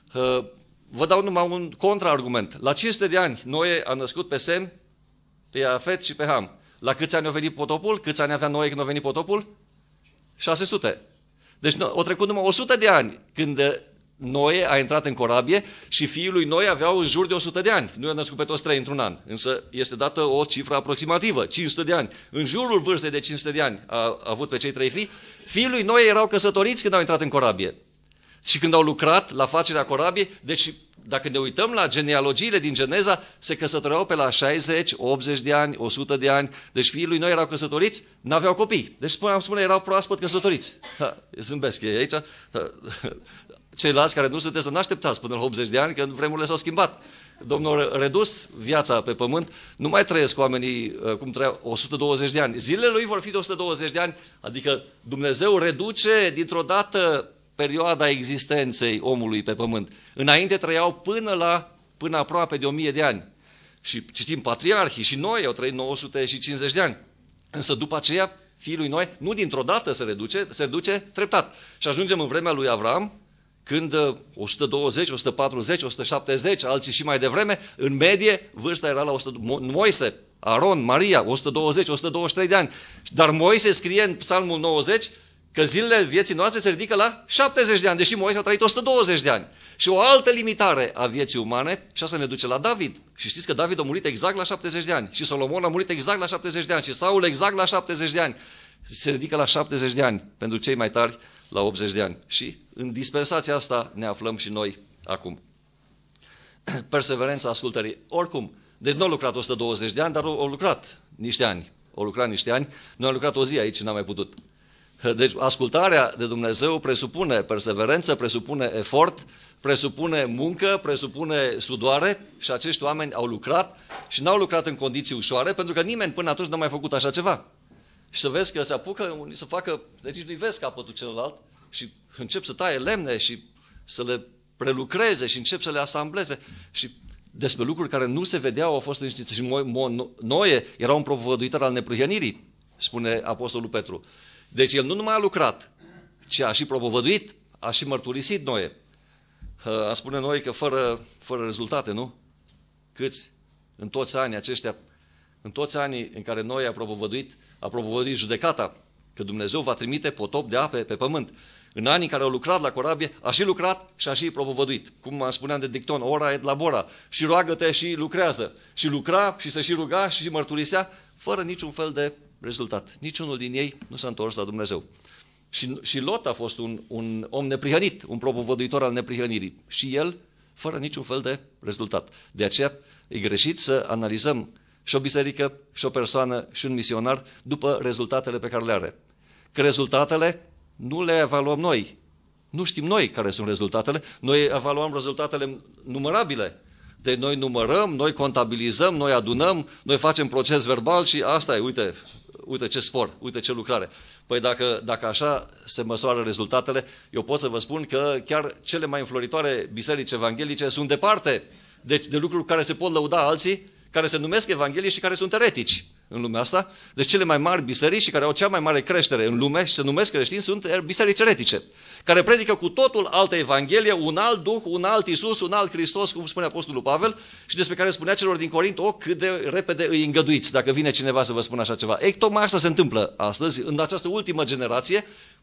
Vă dau numai un contraargument. La cinci sute de ani Noe a născut pe Sem, pe Iafet și pe Ham. La câți ani a venit potopul? Câți ani avea Noe când a venit potopul? șase sute. Deci au trecut numai o sută de ani când Noe a intrat în corabie și fiii lui Noe aveau în jur de o sută de ani. Nu i-a născut pe toți trei într-un an, însă este dată o cifră aproximativă, cinci sute de ani. În jurul vârstei de cinci sute de ani a avut pe cei trei fii. Fiii lui Noe erau căsătoriți când au intrat în corabie. Și când au lucrat la facerea corabiei, deci dacă ne uităm la genealogiile din Geneza, se căsătoreau pe la șaizeci, optzeci de ani, o sută de ani. Deci fiii lui Noe erau căsătoriți, n-aveau copii. Deci spuneam, spune, erau proaspăt căsătoriți. Ha, zâmbesc ei aici. Ha, ceilalți care nu sunteți să nu așteptați până la optzeci de ani, că vremurile s-au schimbat. Domnul a redus viața pe pământ, nu mai trăiesc oamenii cum trăiau o sută douăzeci de ani. Zilele lui vor fi de o sută douăzeci de ani, adică Dumnezeu reduce dintr-o dată perioada existenței omului pe pământ. Înainte trăiau până la, până aproape de o mie de ani. Și citim patriarhii și noi au trăit nouă sute cincizeci de ani. Însă după aceea, fiii lui Noe, nu dintr-o dată se reduce, se reduce treptat. Și ajungem în vremea lui Avram, când o sută douăzeci, o sută patruzeci, o sută șaptezeci, alții și mai devreme, în medie, vârsta era la o sută, Moise, Aron, Maria, o sută douăzeci, o sută douăzeci și trei de ani. Dar Moise scrie în Psalmul nouăzeci că zilele vieții noastre se ridică la șaptezeci de ani, deși Moise a trăit o sută douăzeci de ani. Și o altă limitare a vieții umane, și asta ne duce la David. Și știți că David a murit exact la șaptezeci de ani, și Solomon a murit exact la șaptezeci de ani, și Saul exact la șaptezeci de ani. Se ridică la șaptezeci de ani, pentru cei mai tari la optzeci de ani. Și în dispensația asta ne aflăm și noi acum. Perseverența ascultării. Oricum, deci nu a lucrat o sută douăzeci de ani, dar au lucrat niște ani. Au lucrat niște ani, nu a lucrat o zi aici, n-a mai putut. Deci ascultarea de Dumnezeu presupune perseverență, presupune efort, presupune muncă, presupune sudoare și acești oameni au lucrat și n-au lucrat în condiții ușoare, pentru că nimeni până atunci n-a mai făcut așa ceva. Și să vezi că se apucă unii să facă, deci nu-i vezi capătul celălalt și încep să taie lemne și să le prelucreze și încep să le asambleze și despre lucruri care nu se vedeau au fost înștiințe. Și Noe era un propovăduitor al neprihănirii, spune Apostolul Petru. Deci el nu numai a lucrat, ci a și propovăduit, a și mărturisit Noe. A spune Noe că fără, fără rezultate, nu? Câți în toți anii aceștia, în toți anii în care Noe a propovăduit, a propovăduit judecata, că Dumnezeu va trimite potop de ape pe pământ. În anii în care au lucrat la corabie, a și lucrat și a și propovăduit. Cum spuneam de dicton, ora et labora, și roagă-te și lucrează. Și lucra și se și ruga și mărturisea, fără niciun fel de rezultat. Niciunul din ei nu s-a întors la Dumnezeu. Și, și Lot a fost un, un om neprihănit, un propovăduitor al neprihănirii. Și el, fără niciun fel de rezultat. De aceea e greșit să analizăm și o biserică, și o persoană, și un misionar după rezultatele pe care le are. Că rezultatele nu le evaluăm noi. Nu știm noi care sunt rezultatele. Noi evaluăm rezultatele numărabile. Deci noi numărăm, noi contabilizăm, noi adunăm, noi facem proces verbal și asta e, uite, uite ce spor, uite ce lucrare. Păi dacă, dacă așa se măsoară rezultatele, eu pot să vă spun că chiar cele mai înfloritoare biserici evanghelice sunt departe deci de lucruri care se pot lăuda alții, care se numesc evanghelii și care sunt eretici în lumea asta. Deci cele mai mari biserici și care au cea mai mare creștere în lume și se numesc creștini sunt biserici eretice, care predică cu totul altă evanghelie, un alt Duh, un alt Iisus, un alt Hristos, cum spune Apostolul Pavel, și despre care spunea celor din Corint, o, cât de repede îi îngăduiți, dacă vine cineva să vă spună așa ceva. Ei, tocmai asta se întâmplă astăzi, în această ultimă generație,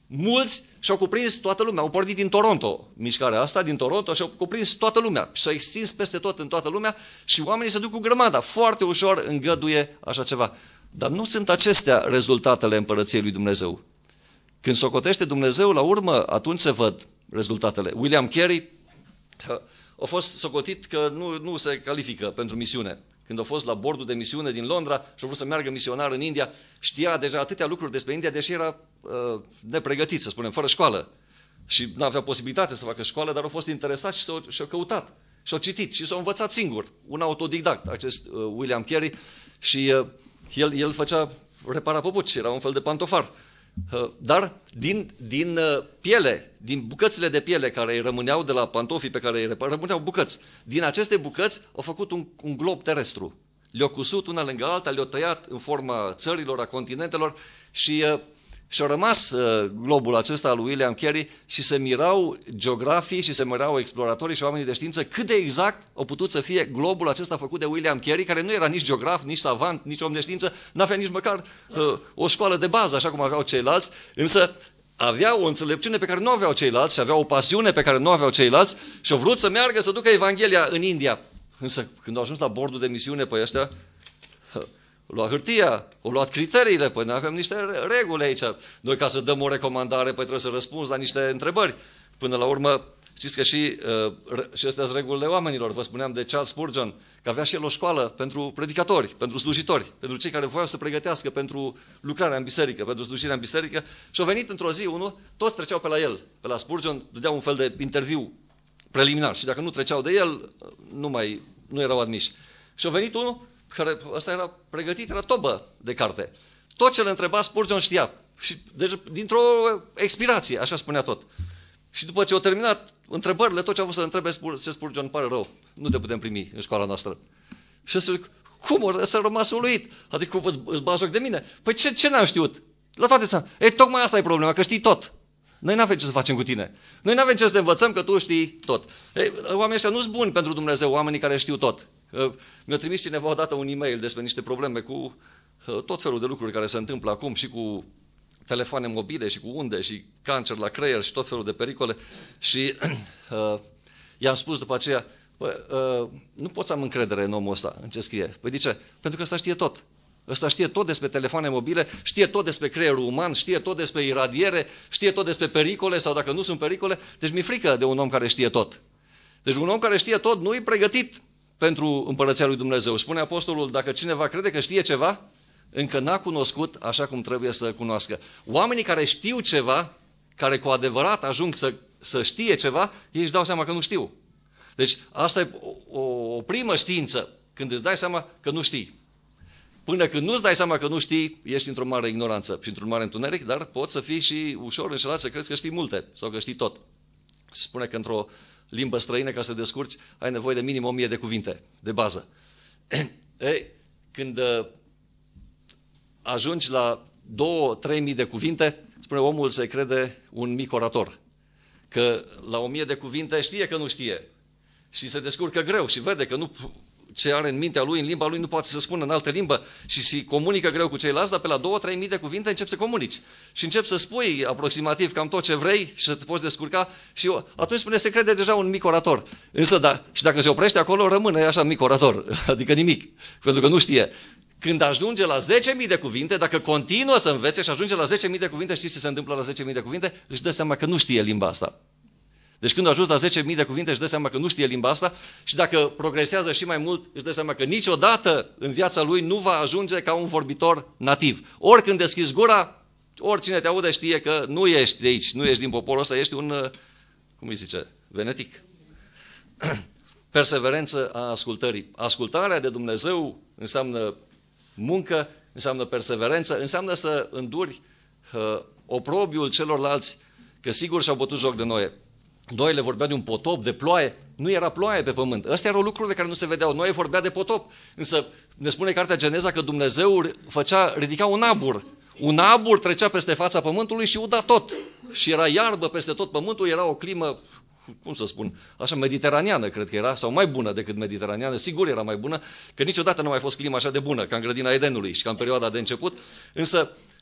mulți și-au cuprins toată lumea. Au pornit din Toronto, mișcarea asta, din Toronto, și-au cuprins toată lumea. Și s-au extins peste tot în toată lumea și oamenii se duc cu grămada. Foarte ușor îngăduie așa ceva. Dar nu sunt acestea rezultatele împărăției lui Dumnezeu. Când socotește Dumnezeu, la urmă, atunci se văd rezultatele. William Carey a fost socotit că nu, nu se califică pentru misiune. Când a fost la bordul de misiune din Londra și a vrut să meargă misionar în India, știa deja atâtea lucruri despre India, deși era uh, nepregătit, să spunem, fără școală. Și nu avea posibilitate să facă școală, dar a fost interesat și s-a, și-a căutat. Și-a citit și s-a învățat singur. Un autodidact, acest uh, William Carey. Și uh, el, el făcea, repara păpuci, era un fel de pantofar. Uh, dar din, din uh, piele, din bucățile de piele care îi rămâneau de la pantofii pe care îi repara, rămâneau bucăți. Din aceste bucăți au făcut un, un glob terestru. Le-au cusut una lângă alta, le-au tăiat în forma țărilor, a continentelor și uh, și-a rămas uh, globul acesta al lui William Carey și se mirau geografii și se mirau exploratorii și oamenii de știință cât de exact au putut să fie globul acesta făcut de William Carey, care nu era nici geograf, nici savant, nici om de știință, n-avea nici măcar uh, o școală de bază, așa cum aveau ceilalți, însă avea o înțelepciune pe care nu aveau ceilalți și avea o pasiune pe care nu aveau ceilalți și au vrut să meargă să ducă Evanghelia în India. Însă când au ajuns la bordul de misiune pe ăștia, o luat hârtia, o luat criteriile, păi noi avem niște reguli aici. Noi ca să dăm o recomandare, păi trebuie să răspunzi la niște întrebări. Până la urmă, știți că și, uh, și astea sunt regulile oamenilor. Vă spuneam de Charles Spurgeon, că avea și el o școală pentru predicatori, pentru slujitori, pentru cei care voiau să pregătească pentru lucrarea în biserică, pentru slujirea în biserică. Și au venit într-o zi unul, toți treceau pe la el, pe la Spurgeon, dădeau un fel de interviu preliminar. Și dacă nu treceau de el, nu mai nu erau admiși. Și a venit unul, care ăsta era pregătit, era tobă de carte. Tot ce îl întreba Spurgeon știa. Și deci, dintr-o expirație, așa spunea tot. Și după ce au terminat întrebările, tot ce a vrut să întrebe Spurgeon, îmi pare rău, nu te putem primi în școala noastră. Și ăsta zic, cum? Ăsta a rămas uluit. Adică îți bagi joc de mine? Păi ce, ce n-am știut? La toate țări. Ei, tocmai asta e problema, că știi tot. Noi n-avem ce să facem cu tine. Noi n-avem ce să te învățăm că tu știi tot. Ei, oamenii ăștia nu sunt buni pentru Dumnezeu, oamenii care știu tot. Mi-a trimis cineva odată un e-mail despre niște probleme cu tot felul de lucruri care se întâmplă acum și cu telefoane mobile și cu unde și cancer la creier și tot felul de pericole. Și uh, i-am spus după aceea, bă, uh, nu pot să am încredere în omul ăsta, în ce scrie. Păi de ce? Pentru că ăsta știe tot. Ăsta știe tot despre telefoane mobile, știe tot despre creierul uman, știe tot despre iradiere, știe tot despre pericole sau dacă nu sunt pericole. Deci mi-e frică de un om care știe tot. Deci un om care știe tot nu e pregătit pentru împărăția lui Dumnezeu. Spune apostolul, dacă cineva crede că știe ceva, încă n-a cunoscut așa cum trebuie să cunoască. Oamenii care știu ceva, care cu adevărat ajung să, să știe ceva, ei își dau seama că nu știu. Deci asta e o, o primă știință, când îți dai seama că nu știi. Până când nu-ți dai seama că nu știi, ești într-o mare ignoranță și într-un mare întuneric, dar poți să fii și ușor înșelat să crezi că știi multe sau că știi tot. Se spune că într-o limbă străină, ca să te descurci, ai nevoie de minim o mie de cuvinte, de bază. Ei, când ajungi la două, trei mii de cuvinte, spune omul se crede un mic orator. Că la o mie de cuvinte știe că nu știe. Și se descurcă greu și vede că nu, ce are în mintea lui, în limba lui, nu poate să spună în altă limbă și se comunică greu cu ceilalți, dar pe la două, trei mii de cuvinte începi să comunici. Și începi să spui aproximativ cam tot ce vrei și să te poți descurca și atunci spune, se crede deja un mic orator. Însă, da, și dacă se oprește acolo, rămâne așa mic orator, adică nimic, pentru că nu știe. Când ajunge la zece mii de cuvinte, dacă continuă să învețe și ajunge la zece mii de cuvinte, știți ce se întâmplă la zece mii de cuvinte? Își dă seama că nu știe limba asta. Deci când a ajuns la zece mii de cuvinte, își dă seama că nu știe limba asta și dacă progresează și mai mult, își dă seama că niciodată în viața lui nu va ajunge ca un vorbitor nativ. Oricând deschizi gura, oricine te aude știe că nu ești de aici, nu ești din poporul ăsta, ești un, cum îi zice, venetic. Perseverență a ascultării. Ascultarea de Dumnezeu înseamnă muncă, înseamnă perseverență, înseamnă să înduri uh, oprobiul celorlalți, că sigur și-au bătut joc de noi. Noile vorbea de un potop, de ploaie. Nu era ploaie pe pământ. Astea erau lucruri de care nu se vedeau. Noe vorbea de potop. Însă ne spune cartea Geneza că Dumnezeu făcea, ridica un abur. Un abur trecea peste fața pământului și uda tot. Și era iarbă peste tot pământul, era o climă, cum să spun, așa mediteraneană, cred că era, sau mai bună decât mediteraneană. Sigur era mai bună, că niciodată nu a mai fost clima așa de bună, ca în grădina Edenului și ca în perioada de început. Însă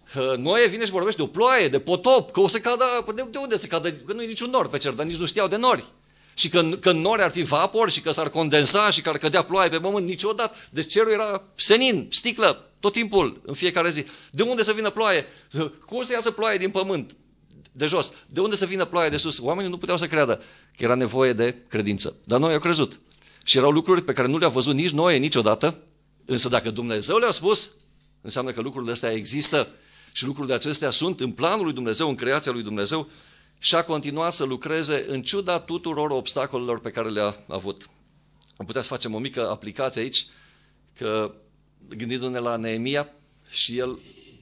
Noe vine și vorbește de o ploaie, de potop, că o să cadă, de, de unde să cadă? Că nu e niciun nor pe cer, dar nici nu știau de nori. Și că, că în nori ar fi vapor și că s-ar condensa și că ar cădea ploaie pe pământ, niciodată. Deci cerul era senin, sticlă, tot timpul, în fiecare zi. De unde să vină ploaie? Cum să iasă ploaie din pământ, de jos? De unde să vină ploaie de sus? Oamenii nu puteau să creadă că era nevoie de credință. Dar noi au crezut. Și erau lucruri pe care nu le-au văzut nici Noe niciodată, însă dacă Dumnezeu le-a spus, înseamnă că lucrurile astea există și lucrurile acestea sunt în planul lui Dumnezeu, în creația lui Dumnezeu și a continuat să lucreze în ciuda tuturor obstacolelor pe care le-a avut. Am putea să facem o mică aplicație aici, că gândindu-ne la Neemia și el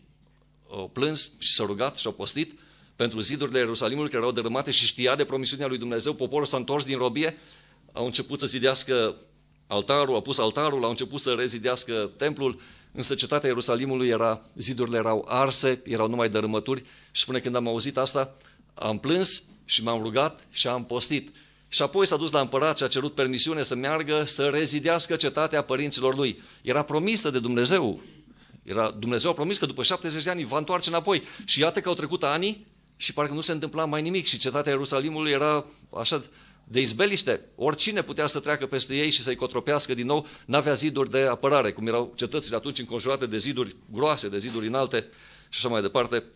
a plâns și s-a rugat și a postit pentru zidurile Ierusalimului care erau dărâmate și știa de promisiunea lui Dumnezeu, poporul s-a întors din robie, au început să zidească altarul, au pus altarul, au început să rezidească templul, însă cetatea Ierusalimului era, zidurile erau arse, erau numai dărâmături și spune când am auzit asta, am plâns și m-am rugat și am postit. Și apoi s-a dus la împărat și a cerut permisiune să meargă să rezidească cetatea părinților lui. Era promisă de Dumnezeu. Era, Dumnezeu a promis că după șaptezeci de ani va întoarce înapoi. Și iată că au trecut ani și parcă nu se întâmpla mai nimic și cetatea Ierusalimului era așa de izbeliște. Oricine putea să treacă peste ei și să-i cotropească din nou, n-avea ziduri de apărare, cum erau cetățile atunci înconjurate de ziduri groase, de ziduri înalte și așa mai departe.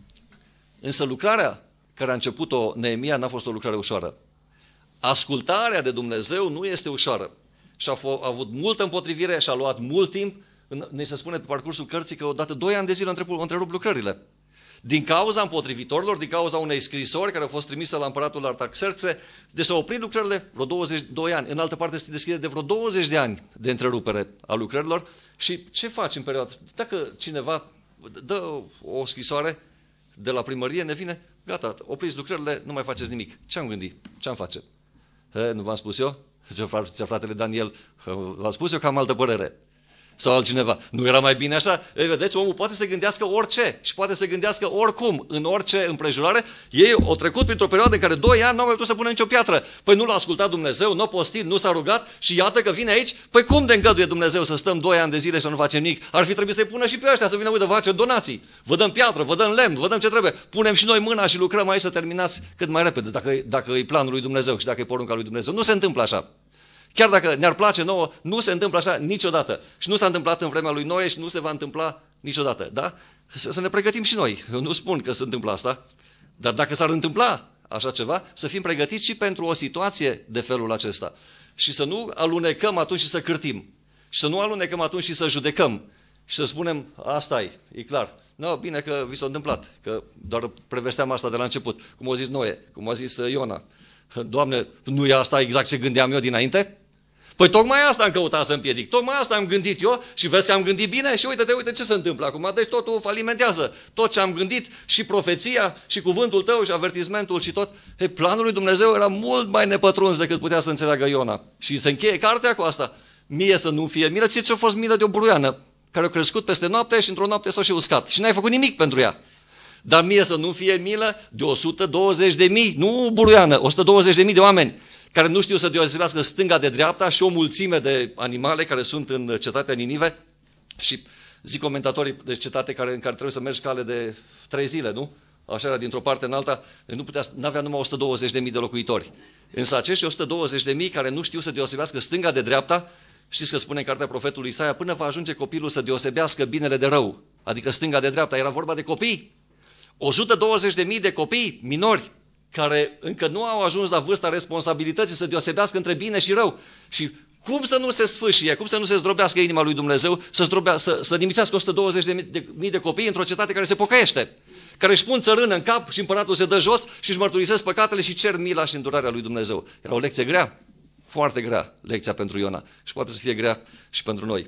Însă lucrarea care a început-o Neemia n-a fost o lucrare ușoară. Ascultarea de Dumnezeu nu este ușoară. Și a, a avut multă împotrivire și a luat mult timp. Ne se spune pe parcursul cărții că odată doi ani de zile întrerup, întrerup lucrările. Din cauza împotrivitorilor, din cauza unei scrisori care au fost trimise la împăratul Artaxerxe, de s-au oprit lucrările vreo douăzeci de doi ani. În altă parte se deschide de vreo douăzeci de ani de întrerupere a lucrărilor. Și ce faci în perioada? Dacă cineva dă o scrisoare de la primărie, ne vine, gata, opriți lucrările, nu mai faceți nimic. Ce-am gândit? Ce-am face? He, nu v-am spus eu? Ce fratele Daniel, v-am spus eu că am altă părere. Sau altcineva. Nu era mai bine așa? Ei, vedeți, omul poate să gândească orice și poate să gândească oricum, în orice împrejurare. Ei au trecut printr-o perioadă în care doi ani nu au mai putut să pună nicio piatră. Păi nu l-a ascultat Dumnezeu, nu a postit, nu s-a rugat și iată că vine aici. Păi cum de îngăduie Dumnezeu să stăm doi ani de zile și să nu facem nimic? Ar fi trebuit să-i pună și pe ăștia să vină, uite, vă facem donații. Vă dăm piatră, vă dăm lemn, vă dăm ce trebuie. Punem și noi mâna și lucrăm aici să terminați cât mai repede, dacă, dacă e planul lui Dumnezeu și dacă e porunca lui Dumnezeu. Nu se întâmplă așa. Chiar dacă ne-ar place nouă, nu se întâmplă așa niciodată. Și nu s-a întâmplat în vremea lui Noe și nu se va întâmpla niciodată. Da? Să ne pregătim și noi. Eu nu spun că se întâmplă asta, dar dacă s-ar întâmpla așa ceva, să fim pregătiți și pentru o situație de felul acesta. Și să nu alunecăm atunci și să cârtim. Și să nu alunecăm atunci și să judecăm. Și să spunem, asta e, e clar. No, bine că vi s-a întâmplat, că doar prevesteam asta de la început. Cum a zis Noe, cum a zis Iona. Doamne, nu e asta exact ce gândeam eu dinainte? Păi tocmai asta am căutat să împiedic, tocmai asta am gândit eu și vezi că am gândit bine și uite-te, uite ce se întâmplă acum. Deci totul falimentează. Tot ce am gândit și profeția și cuvântul tău și avertismentul și tot. He, planul lui Dumnezeu era mult mai nepătruns decât putea să înțeleagă Iona. Și se încheie cartea cu asta. Mie să nu fie milă, ție ți-a fost milă de o buruiană care a crescut peste noapte și într-o noapte s-a și uscat. Și n-ai făcut nimic pentru ea. Dar mie să nu fie milă de o sută douăzeci de mii, nu buruiană, o sută douăzeci de mii de oameni care nu știu să deosebească stânga de dreapta și o mulțime de animale care sunt în cetatea Ninive și zic comentatorii de cetate care, în care trebuie să mergi cale de trei zile, nu? Așa era dintr-o parte în alta, nu putea, n-avea numai o sută douăzeci de mii de locuitori. Însă acești o sută douăzeci de mii care nu știu să deosebească stânga de dreapta, știți că spune în cartea profetului Isaia, până va ajunge copilul să deosebească binele de rău, adică stânga de dreapta, era vorba de copii. o sută douăzeci de mii de copii minori care încă nu au ajuns la vârsta responsabilității să deosebească între bine și rău. Și cum să nu se sfâșie, cum să nu se zdrobească inima lui Dumnezeu, să, zdrobea, să, să nimițească o sută douăzeci de mii de copii într-o cetate care se pocăiește, care își pun țărână în cap și împăratul se dă jos și își mărturisesc păcatele și cer mila și îndurarea lui Dumnezeu. Era o lecție grea, foarte grea lecția pentru Iona și poate să fie grea și pentru noi.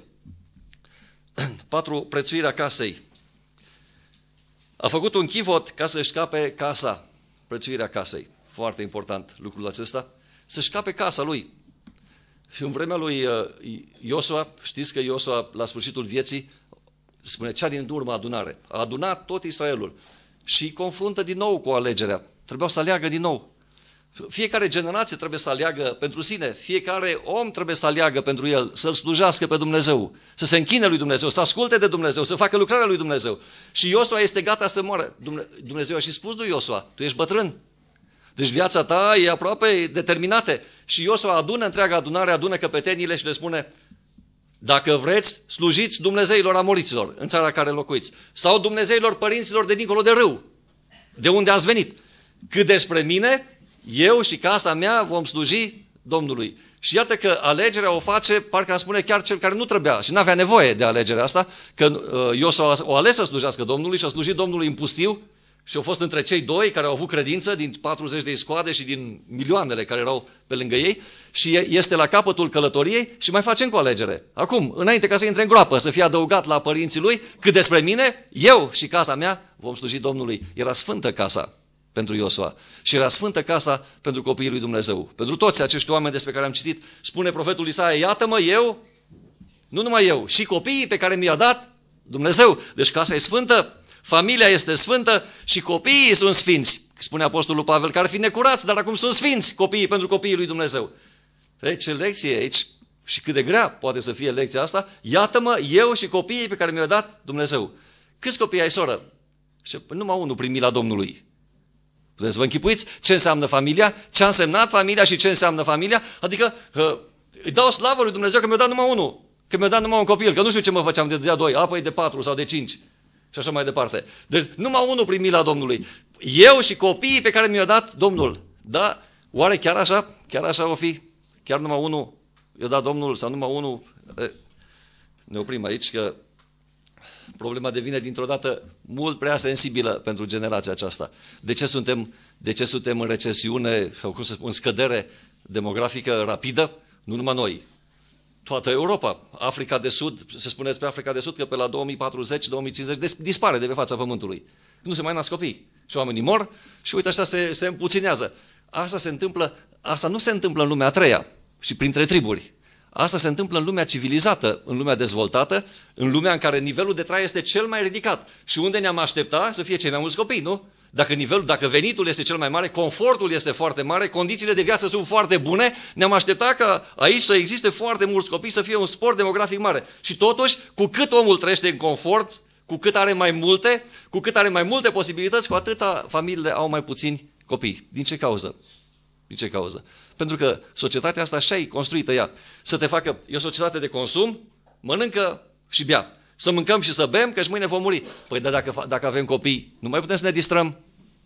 patru. Prețuirea casei. A făcut un chivot ca să-și scape casa. Prețuirea casei. Foarte important lucrul acesta. Să-și scape casa lui. Și în vremea lui Iosua, știți că Iosua la sfârșitul vieții, spune cea din urmă adunare, a adunat tot Israelul și îi confruntă din nou cu alegerea. Trebuiau să aleagă din nou. Fiecare generație trebuie să aleagă pentru sine, fiecare om trebuie să aleagă pentru el, să-L slujească pe Dumnezeu, să se închine lui Dumnezeu, să asculte de Dumnezeu, să facă lucrarea lui Dumnezeu. Și Iosua este gata să moară. Dumnezeu a și spus lui Iosua, tu ești bătrân. Deci viața ta e aproape determinată. Și Iosua adună întreaga adunare, adună căpetenile și le spune, dacă vreți, slujiți Dumnezeilor amoriților în țara care locuiți, sau Dumnezeilor părinților de dincolo de râu, de unde ați venit. Cât despre mine, eu și casa mea vom sluji Domnului. Și iată că alegerea o face, parcă am spune, chiar cel care nu trebuia și nu avea nevoie de alegerea asta, că uh, Iosua o ales să slujească Domnului și a slujit Domnului în pustiu și a fost între cei doi care au avut credință din patruzeci de iscoade și din milioanele care erau pe lângă ei și este la capătul călătoriei și mai face încă o alegere. Acum, înainte ca să intre în groapă, să fie adăugat la părinții lui, cât despre mine, eu și casa mea vom sluji Domnului. Era sfântă casa pentru Iosua. Și era sfântă casa pentru copiii lui Dumnezeu. Pentru toți acești oameni despre care am citit, spune profetul Isaia, iată-mă eu, nu numai eu, și copiii pe care mi-a dat Dumnezeu. Deci casa e sfântă, familia este sfântă și copiii sunt sfinți. Spune apostolul Pavel, că ar fi necurați, dar acum sunt sfinți copiii pentru copiii lui Dumnezeu. Deci ce lecție aici și cât de grea poate să fie lecția asta, iată-mă eu și copiii pe care mi-a dat Dumnezeu. Câți copii ai, soră? Și numai unul prin mila Domnului. Puteți să vă închipuiți ce înseamnă familia, ce a însemnat familia și ce înseamnă familia? Adică îi dau slavă lui Dumnezeu că mi-a dat numai unul, că mi-a dat numai un copil, că nu știu ce mă făceam de dea doi, apoi de patru sau de cinci și așa mai departe. Deci numai unul prin mila Domnului. Eu și copiii pe care mi-a dat Domnul. Da? Oare chiar așa? Chiar așa o fi? Chiar numai unul i-a dat Domnul sau numai unul? Ne oprim aici că problema devine dintr-o dată mult prea sensibilă pentru generația aceasta. De ce suntem, de ce suntem în recesiune, sau cum să spun, scădere demografică rapidă? Nu numai noi. Toată Europa. Africa de Sud, se spune despre Africa de Sud că pe la două mii patruzeci două mii cincizeci dispare de pe fața Pământului. Nu se mai nasc copii. Și oamenii mor și uite așa se, se împuținează. Asta se întâmplă, asta nu se întâmplă în lumea a treia și printre triburi. Asta se întâmplă în lumea civilizată, în lumea dezvoltată, în lumea în care nivelul de trai este cel mai ridicat. Și unde ne-am aștepta să fie cei mai mulți copii, nu? Dacă nivelul, dacă venitul este cel mai mare, confortul este foarte mare, condițiile de viață sunt foarte bune, ne-am așteptat ca aici să existe foarte mulți copii, să fie un spor demografic mare. Și totuși, cu cât omul trăiește în confort, cu cât are mai multe, cu cât are mai multe posibilități, cu atâta familiile au mai puțini copii. Din ce cauză? Din ce cauză? Pentru că societatea asta așa e construită ea. Să te facă, e o societate de consum, mănâncă și bea. Să mâncăm și să bem, că și mâine vom muri. Păi dar dacă, dacă avem copii, nu mai putem să ne distrăm.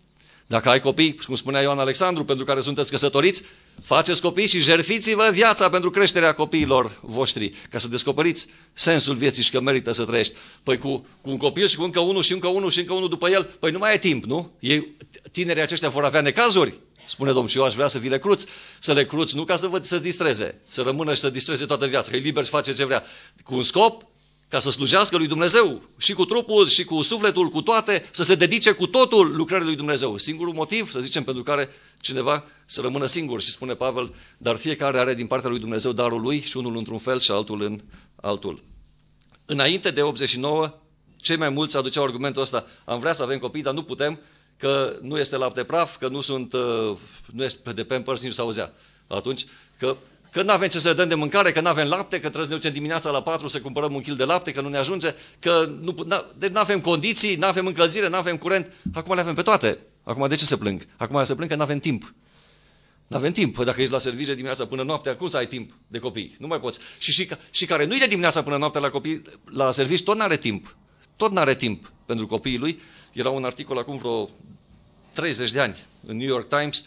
Dacă ai copii, cum spunea Ioan Alexandru, pentru care sunteți căsătoriți, faceți copii și jertfiți-vă viața pentru creșterea copiilor voștri, ca să descoperiți sensul vieții și că merită să trăiești. Păi cu, cu un copil și cu încă unul și încă unul și încă unul după el, păi nu mai ai timp, nu? Ei, tinerii aceștia vor avea necazuri. Spune Domnul, și eu aș vrea să vi le cruți, să le cruți, nu ca să vă să distreze, să rămână și să distreze toată viața, că e liber să face ce vrea, cu un scop, ca să slujească lui Dumnezeu, și cu trupul, și cu sufletul, cu toate, să se dedice cu totul lucrării lui Dumnezeu. Singurul motiv, să zicem, pentru care cineva să rămână singur, și spune Pavel, dar fiecare are din partea lui Dumnezeu darul lui, și unul într-un fel și altul în altul. Înainte de optzeci și nouă, cei mai mulți aduceau argumentul ăsta, am vrea să avem copii, dar nu putem, că nu este lapte praf, că nu sunt, nu este de Pampers, nici s-auzea atunci, că, că nu avem ce să le dăm de mâncare, că nu avem lapte, că trebuie să ne ducem dimineața la patru să cumpărăm un kil de lapte, că nu ne ajunge, că nu nu avem condiții, nu avem încălzire, nu avem curent. Acum le avem pe toate. Acum de ce se plâng? Acum se plâng că nu avem timp. Nu avem timp. Păi dacă ești la serviciu de dimineața până noaptea, cum să ai timp de copii? Nu mai poți. Și, și, și care nu e de dimineața până noaptea la copii, la serviciu, tot n-are timp. Tot n-are timp pentru copiii lui. Era un articol acum vreo treizeci de ani în New York Times,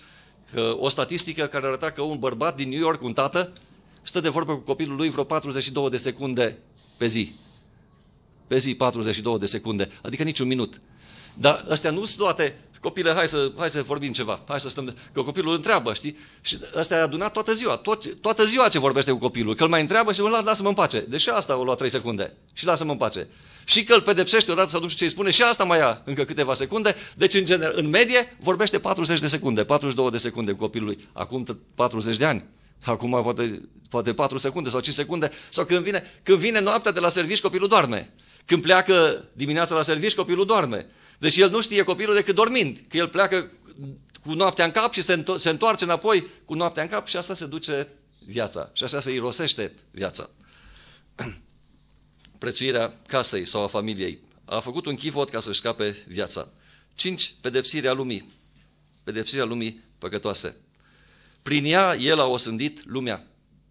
o statistică care arăta că un bărbat din New York, un tată, stă de vorbă cu copilul lui vreo patruzeci și două de secunde pe zi. Pe zi patruzeci și două de secunde, adică nici un minut. Dar astea nu sunt toate, copile, hai să, hai să vorbim ceva, hai să stăm, că copilul întreabă, știi? Și astea a adunat toată ziua, tot, toată ziua ce vorbește cu copilul, că îl mai întreabă și îl lasă-mă în pace. Deci asta o lua trei secunde și lasă-mă în pace. Și că îl pedepsește odată sau nu știu ce îi spune și asta mai ia încă câteva secunde, deci în, gener, în medie vorbește patruzeci de secunde, patruzeci și două de secunde cu copilul lui. Acum patruzeci de ani, acum poate, poate patru secunde sau cinci secunde, sau când vine, când vine noaptea de la serviciu, copilul doarme. Când pleacă dimineața la serviciu, copilul doarme. Deci el nu știe copilul decât dormind, că el pleacă cu noaptea în cap și se, se întoarce înapoi cu noaptea în cap și asta se duce viața. Și așa se irosește viața. Prețuirea casei sau a familiei. A făcut un chivot ca să-și scape viața. cinci. Pedepsirea lumii. Pedepsirea lumii păcătoase. Prin ea, el a osândit lumea.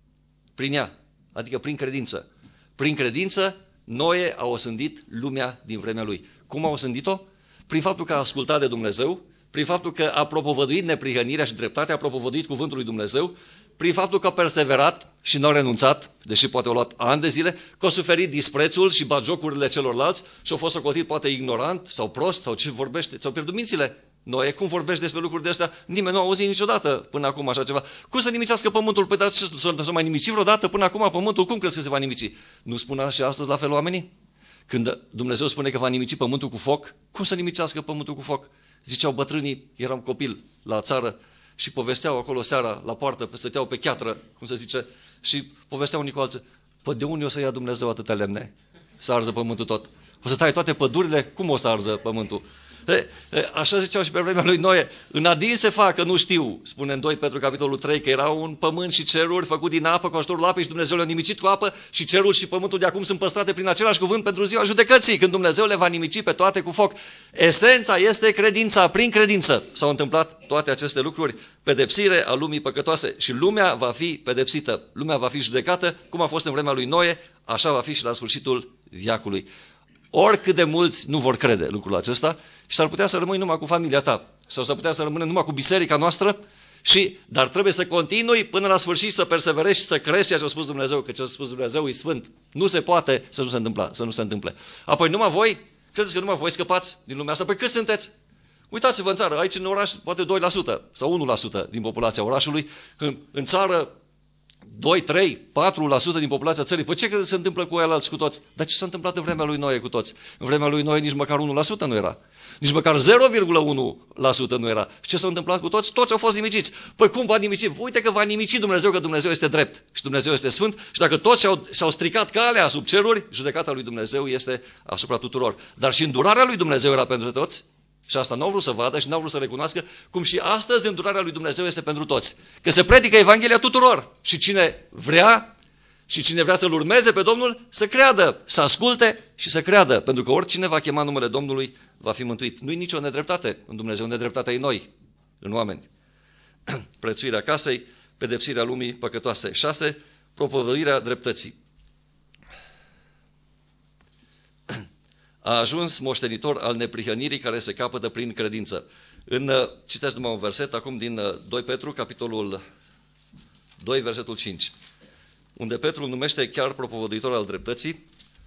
Prin ea, adică prin credință. Prin credință, Noe a osândit lumea din vremea lui. Cum a osândit-o? Prin faptul că a ascultat de Dumnezeu, prin faptul că a propovăduit neprihănirea și dreptatea, a propovăduit cuvântul lui Dumnezeu, prin faptul că a perseverat și nu a renunțat, deși poate a luat ani de zile, că a suferit disprețul și batjocurile celorlalți și a fost socotit poate ignorant sau prost sau ce vorbește, ți-au pierdut mințile. Noe, cum vorbești despre lucruri de astea? Nimeni nu a auzit niciodată până acum așa ceva. Cum să nimicească pământul? Păi dar s-a mai nimicit vreodată până acum pământul? Cum crezi că se va nimici? Nu spune și astăzi la fel oamenii? Când Dumnezeu spune că va nimici pământul cu foc, cum să nimicească pământul cu foc? Ziceau bătrânii, eram copil la țară și povesteau acolo seara la poartă, stăteau pe cheatră, cum se zice, și povesteau unii cu alții, păi de unde o să ia Dumnezeu atâtea lemne? Să arză pământul tot. O să tai toate pădurile? Cum o să arză pământul? E, e, așa ziceau și pe vremea lui Noe. În adin se facă, nu știu, spune în doi Petru capitolul trei, că era un pământ și ceruri făcut din apă cu ajutorul apei și Dumnezeu le-a nimicit cu apă și cerul și pământul de acum sunt păstrate prin același cuvânt pentru ziua judecății, când Dumnezeu le va nimici pe toate cu foc. Esența este credința, prin credință s-au întâmplat toate aceste lucruri, pedepsire a lumii păcătoase și lumea va fi pedepsită, lumea va fi judecată, cum a fost în vremea lui Noe, așa va fi și la sfârșitul veacului. Oricât de mulți nu vor crede lucrul acesta și s-ar putea să rămâi numai cu familia ta sau s-ar putea să rămâne numai cu biserica noastră, și, dar trebuie să continui până la sfârșit să perseverezi și să crezi ceea ce a spus Dumnezeu, că ce a spus Dumnezeu e sfânt. Nu se poate să nu se întâmple. Să nu se întâmple. Apoi numai voi, credeți că numai voi scăpați din lumea asta? Păi cât sunteți? Uitați-vă în țară, aici în oraș poate doi la sută sau unu la sută din populația orașului, în, în țară doi, trei, patru la sută din populația țării. Păi ce credeți se întâmplă cu ăilalți cu toți? Dar ce s-a întâmplat în vremea lui Noe cu toți? În vremea lui Noe nici măcar unu la sută nu era. Nici măcar zero virgulă unu la sută nu era. Și ce s-a întâmplat cu toți? Toți au fost nimiciți. Păi cum va nimici? Uite că va nimici Dumnezeu, că Dumnezeu este drept și Dumnezeu este sfânt și dacă toți și-au, și-au stricat calea sub ceruri, judecata lui Dumnezeu este asupra tuturor. Dar și îndurarea lui Dumnezeu era pentru toți. Și asta n-au vrut să vadă și n-au vrut să recunoască, cum și astăzi îndurarea lui Dumnezeu este pentru toți. Că se predică Evanghelia tuturor și cine vrea și cine vrea să-L urmeze pe Domnul, să creadă, să asculte și să creadă. Pentru că oricine va chema numele Domnului va fi mântuit. Nu-i nicio nedreptate în Dumnezeu, nedreptatea e noi, în oameni. Prețuirea casei, pedepsirea lumii păcătoase. șase. Propovăduirea dreptății. A ajuns moștenitor al neprihănirii care se capătă prin credință. În, citesc numai un verset acum din doi Petru, capitolul doi, versetul cinci, unde Petru numește chiar propovăduitor al dreptății.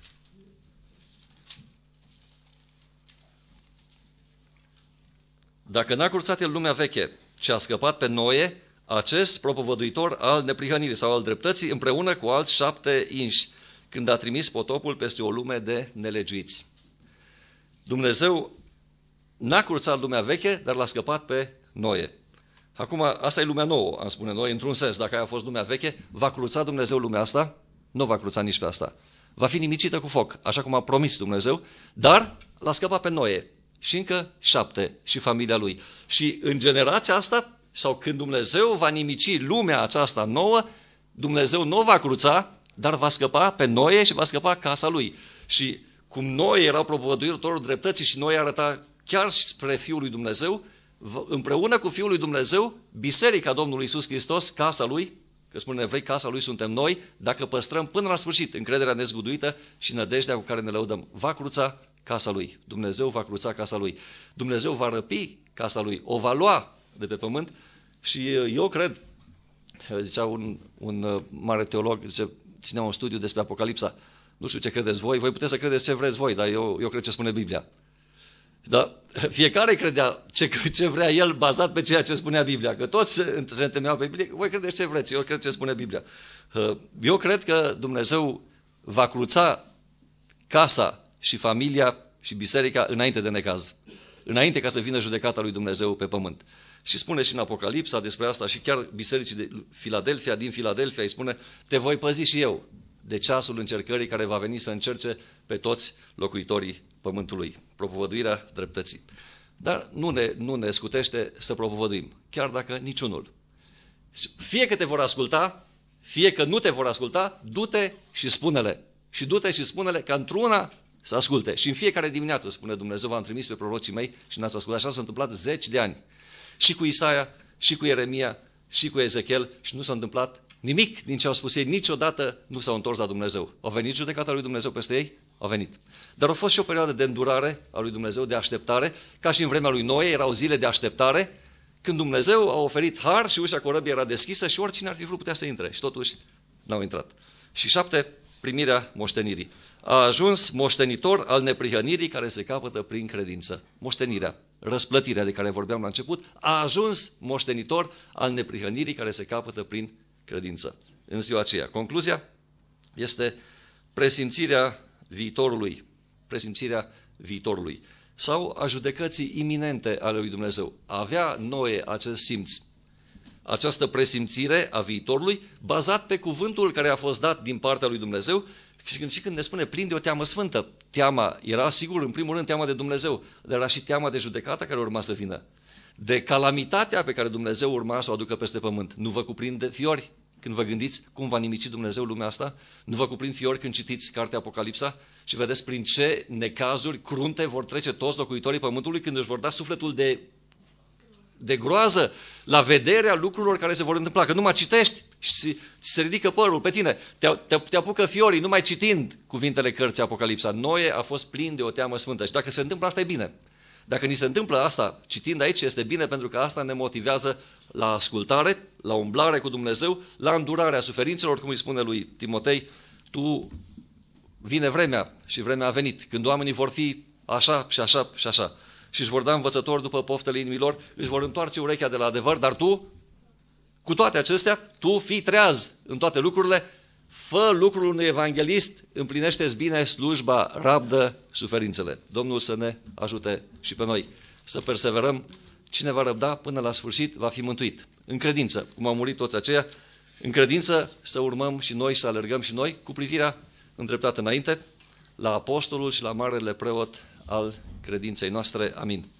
Dacă n-a curțat el lumea veche, ce a scăpat pe Noe, acest propovăduitor al neprihănirii sau al dreptății, împreună cu alți șapte inși, când a trimis potopul peste o lume de nelegiuiți. Dumnezeu n-a curțat lumea veche, dar l-a scăpat pe Noe. Acum, asta e lumea nouă, am spune noi, într-un sens. Dacă aia a fost lumea veche, va cruța Dumnezeu lumea asta? Nu va cruța nici pe asta. Va fi nimicită cu foc, așa cum a promis Dumnezeu, dar l-a scăpat pe Noe și încă șapte și familia lui. Și în generația asta, sau când Dumnezeu va nimici lumea aceasta nouă, Dumnezeu nu va cruța, dar va scăpa pe Noe și va scăpa casa lui. Și cum Noe era propovăduitorul dreptății și Noe arăta chiar spre Fiul lui Dumnezeu, împreună cu Fiul lui Dumnezeu, Biserica Domnului Iisus Hristos, casa lui, că spune evrei, casa lui suntem noi, dacă păstrăm până la sfârșit încrederea nezguduită și nădejdea cu care ne lăudăm. Va cruța casa lui. Dumnezeu va cruța casa lui. Dumnezeu va răpi casa lui, o va lua de pe pământ și eu cred, zicea un, un mare teolog, zice, ținea un studiu despre Apocalipsa. Nu știu ce credeți voi, voi puteți să credeți ce vreți voi, dar eu, eu cred ce spune Biblia. Dar fiecare credea ce, ce vrea el bazat pe ceea ce spunea Biblia, că toți se, se întemeiau pe Biblie, voi credeți ce vreți, eu cred ce spune Biblia. Eu cred că Dumnezeu va cruța casa și familia și biserica înainte de necaz, înainte ca să vină judecata lui Dumnezeu pe pământ. Și spune și în Apocalipsa despre asta și chiar bisericii de Filadelfia, din Filadelfia îi spune, te voi păzi și eu de ceasul încercării care va veni să încerce pe toți locuitorii pământului. Propovăduirea dreptății. dar nu ne, nu ne scutește să propovăduim, chiar dacă niciunul. Fie că te vor asculta, fie că nu te vor asculta, du-te și spune-le. Și du-te și spune-le ca într-una să asculte. Și în fiecare dimineață, spune Dumnezeu, v-am trimis pe prorocii mei și n-ați ascultat. Așa s-a întâmplat zeci de ani. Și cu Isaia, și cu Ieremia, și cu Ezechiel, și nu s-a întâmplat nimic din ce au spus ei. Niciodată nu s-au întors la Dumnezeu. Au venit judecata lui Dumnezeu peste ei? Au venit. Dar a fost și o perioadă de îndurare a lui Dumnezeu, de așteptare, ca și în vremea lui Noe, erau zile de așteptare, când Dumnezeu a oferit har și ușa corăbii era deschisă și oricine ar fi vrut putea să intre. Și totuși n-au intrat. Și șapte, primirea moștenirii. A ajuns moștenitor al neprihănirii care se capătă prin credință. Moștenirea, răsplătirea de care vorbeam la început, a ajuns moștenitor al neprihănirii care se capătă prin credință. În ziua aceea. Concluzia este presimțirea viitorului. Presimțirea viitorului. Sau a judecății iminente ale lui Dumnezeu. Avea Noe acest simț, această presimțire a viitorului, bazat pe cuvântul care a fost dat din partea lui Dumnezeu. Și când, și când ne spune plin de o teamă sfântă, teama era, sigur, în primul rând, teama de Dumnezeu, dar era și teama de judecată care urma să vină. De calamitatea pe care Dumnezeu urma să o aducă peste pământ. Nu vă cuprinde fiori când vă gândiți cum va nimici Dumnezeu lumea asta? Nu vă cuprind fiori când citiți cartea Apocalipsa și vedeți prin ce necazuri crunte vor trece toți locuitorii pământului când își vor da sufletul de, de groază la vederea lucrurilor care se vor întâmpla. Că nu mai citești și ți se ridică părul pe tine, te, te, te apucă fiorii numai citind cuvintele cărții Apocalipsa. Noe a fost plin de o teamă sfântă și dacă se întâmplă asta e bine. Dacă ni se întâmplă asta, citind aici, este bine pentru că asta ne motivează la ascultare, la umblare cu Dumnezeu, la îndurarea suferințelor, cum îi spune lui Timotei, tu vine vremea și vremea a venit, când oamenii vor fi așa și așa și așa și își vor da învățători după poftele inimilor, își vor întoarce urechea de la adevăr, dar tu, cu toate acestea, tu fii treaz în toate lucrurile, fă lucrul unui evanghelist, împlinește-ți bine slujba, rabdă suferințele. Domnul să ne ajute și pe noi să perseverăm. Cine va răbda până la sfârșit va fi mântuit. În credință, cum au murit toți aceia, în credință să urmăm și noi, să alergăm și noi, cu privirea îndreptată înainte, la apostolul și la marele preot al credinței noastre. Amin.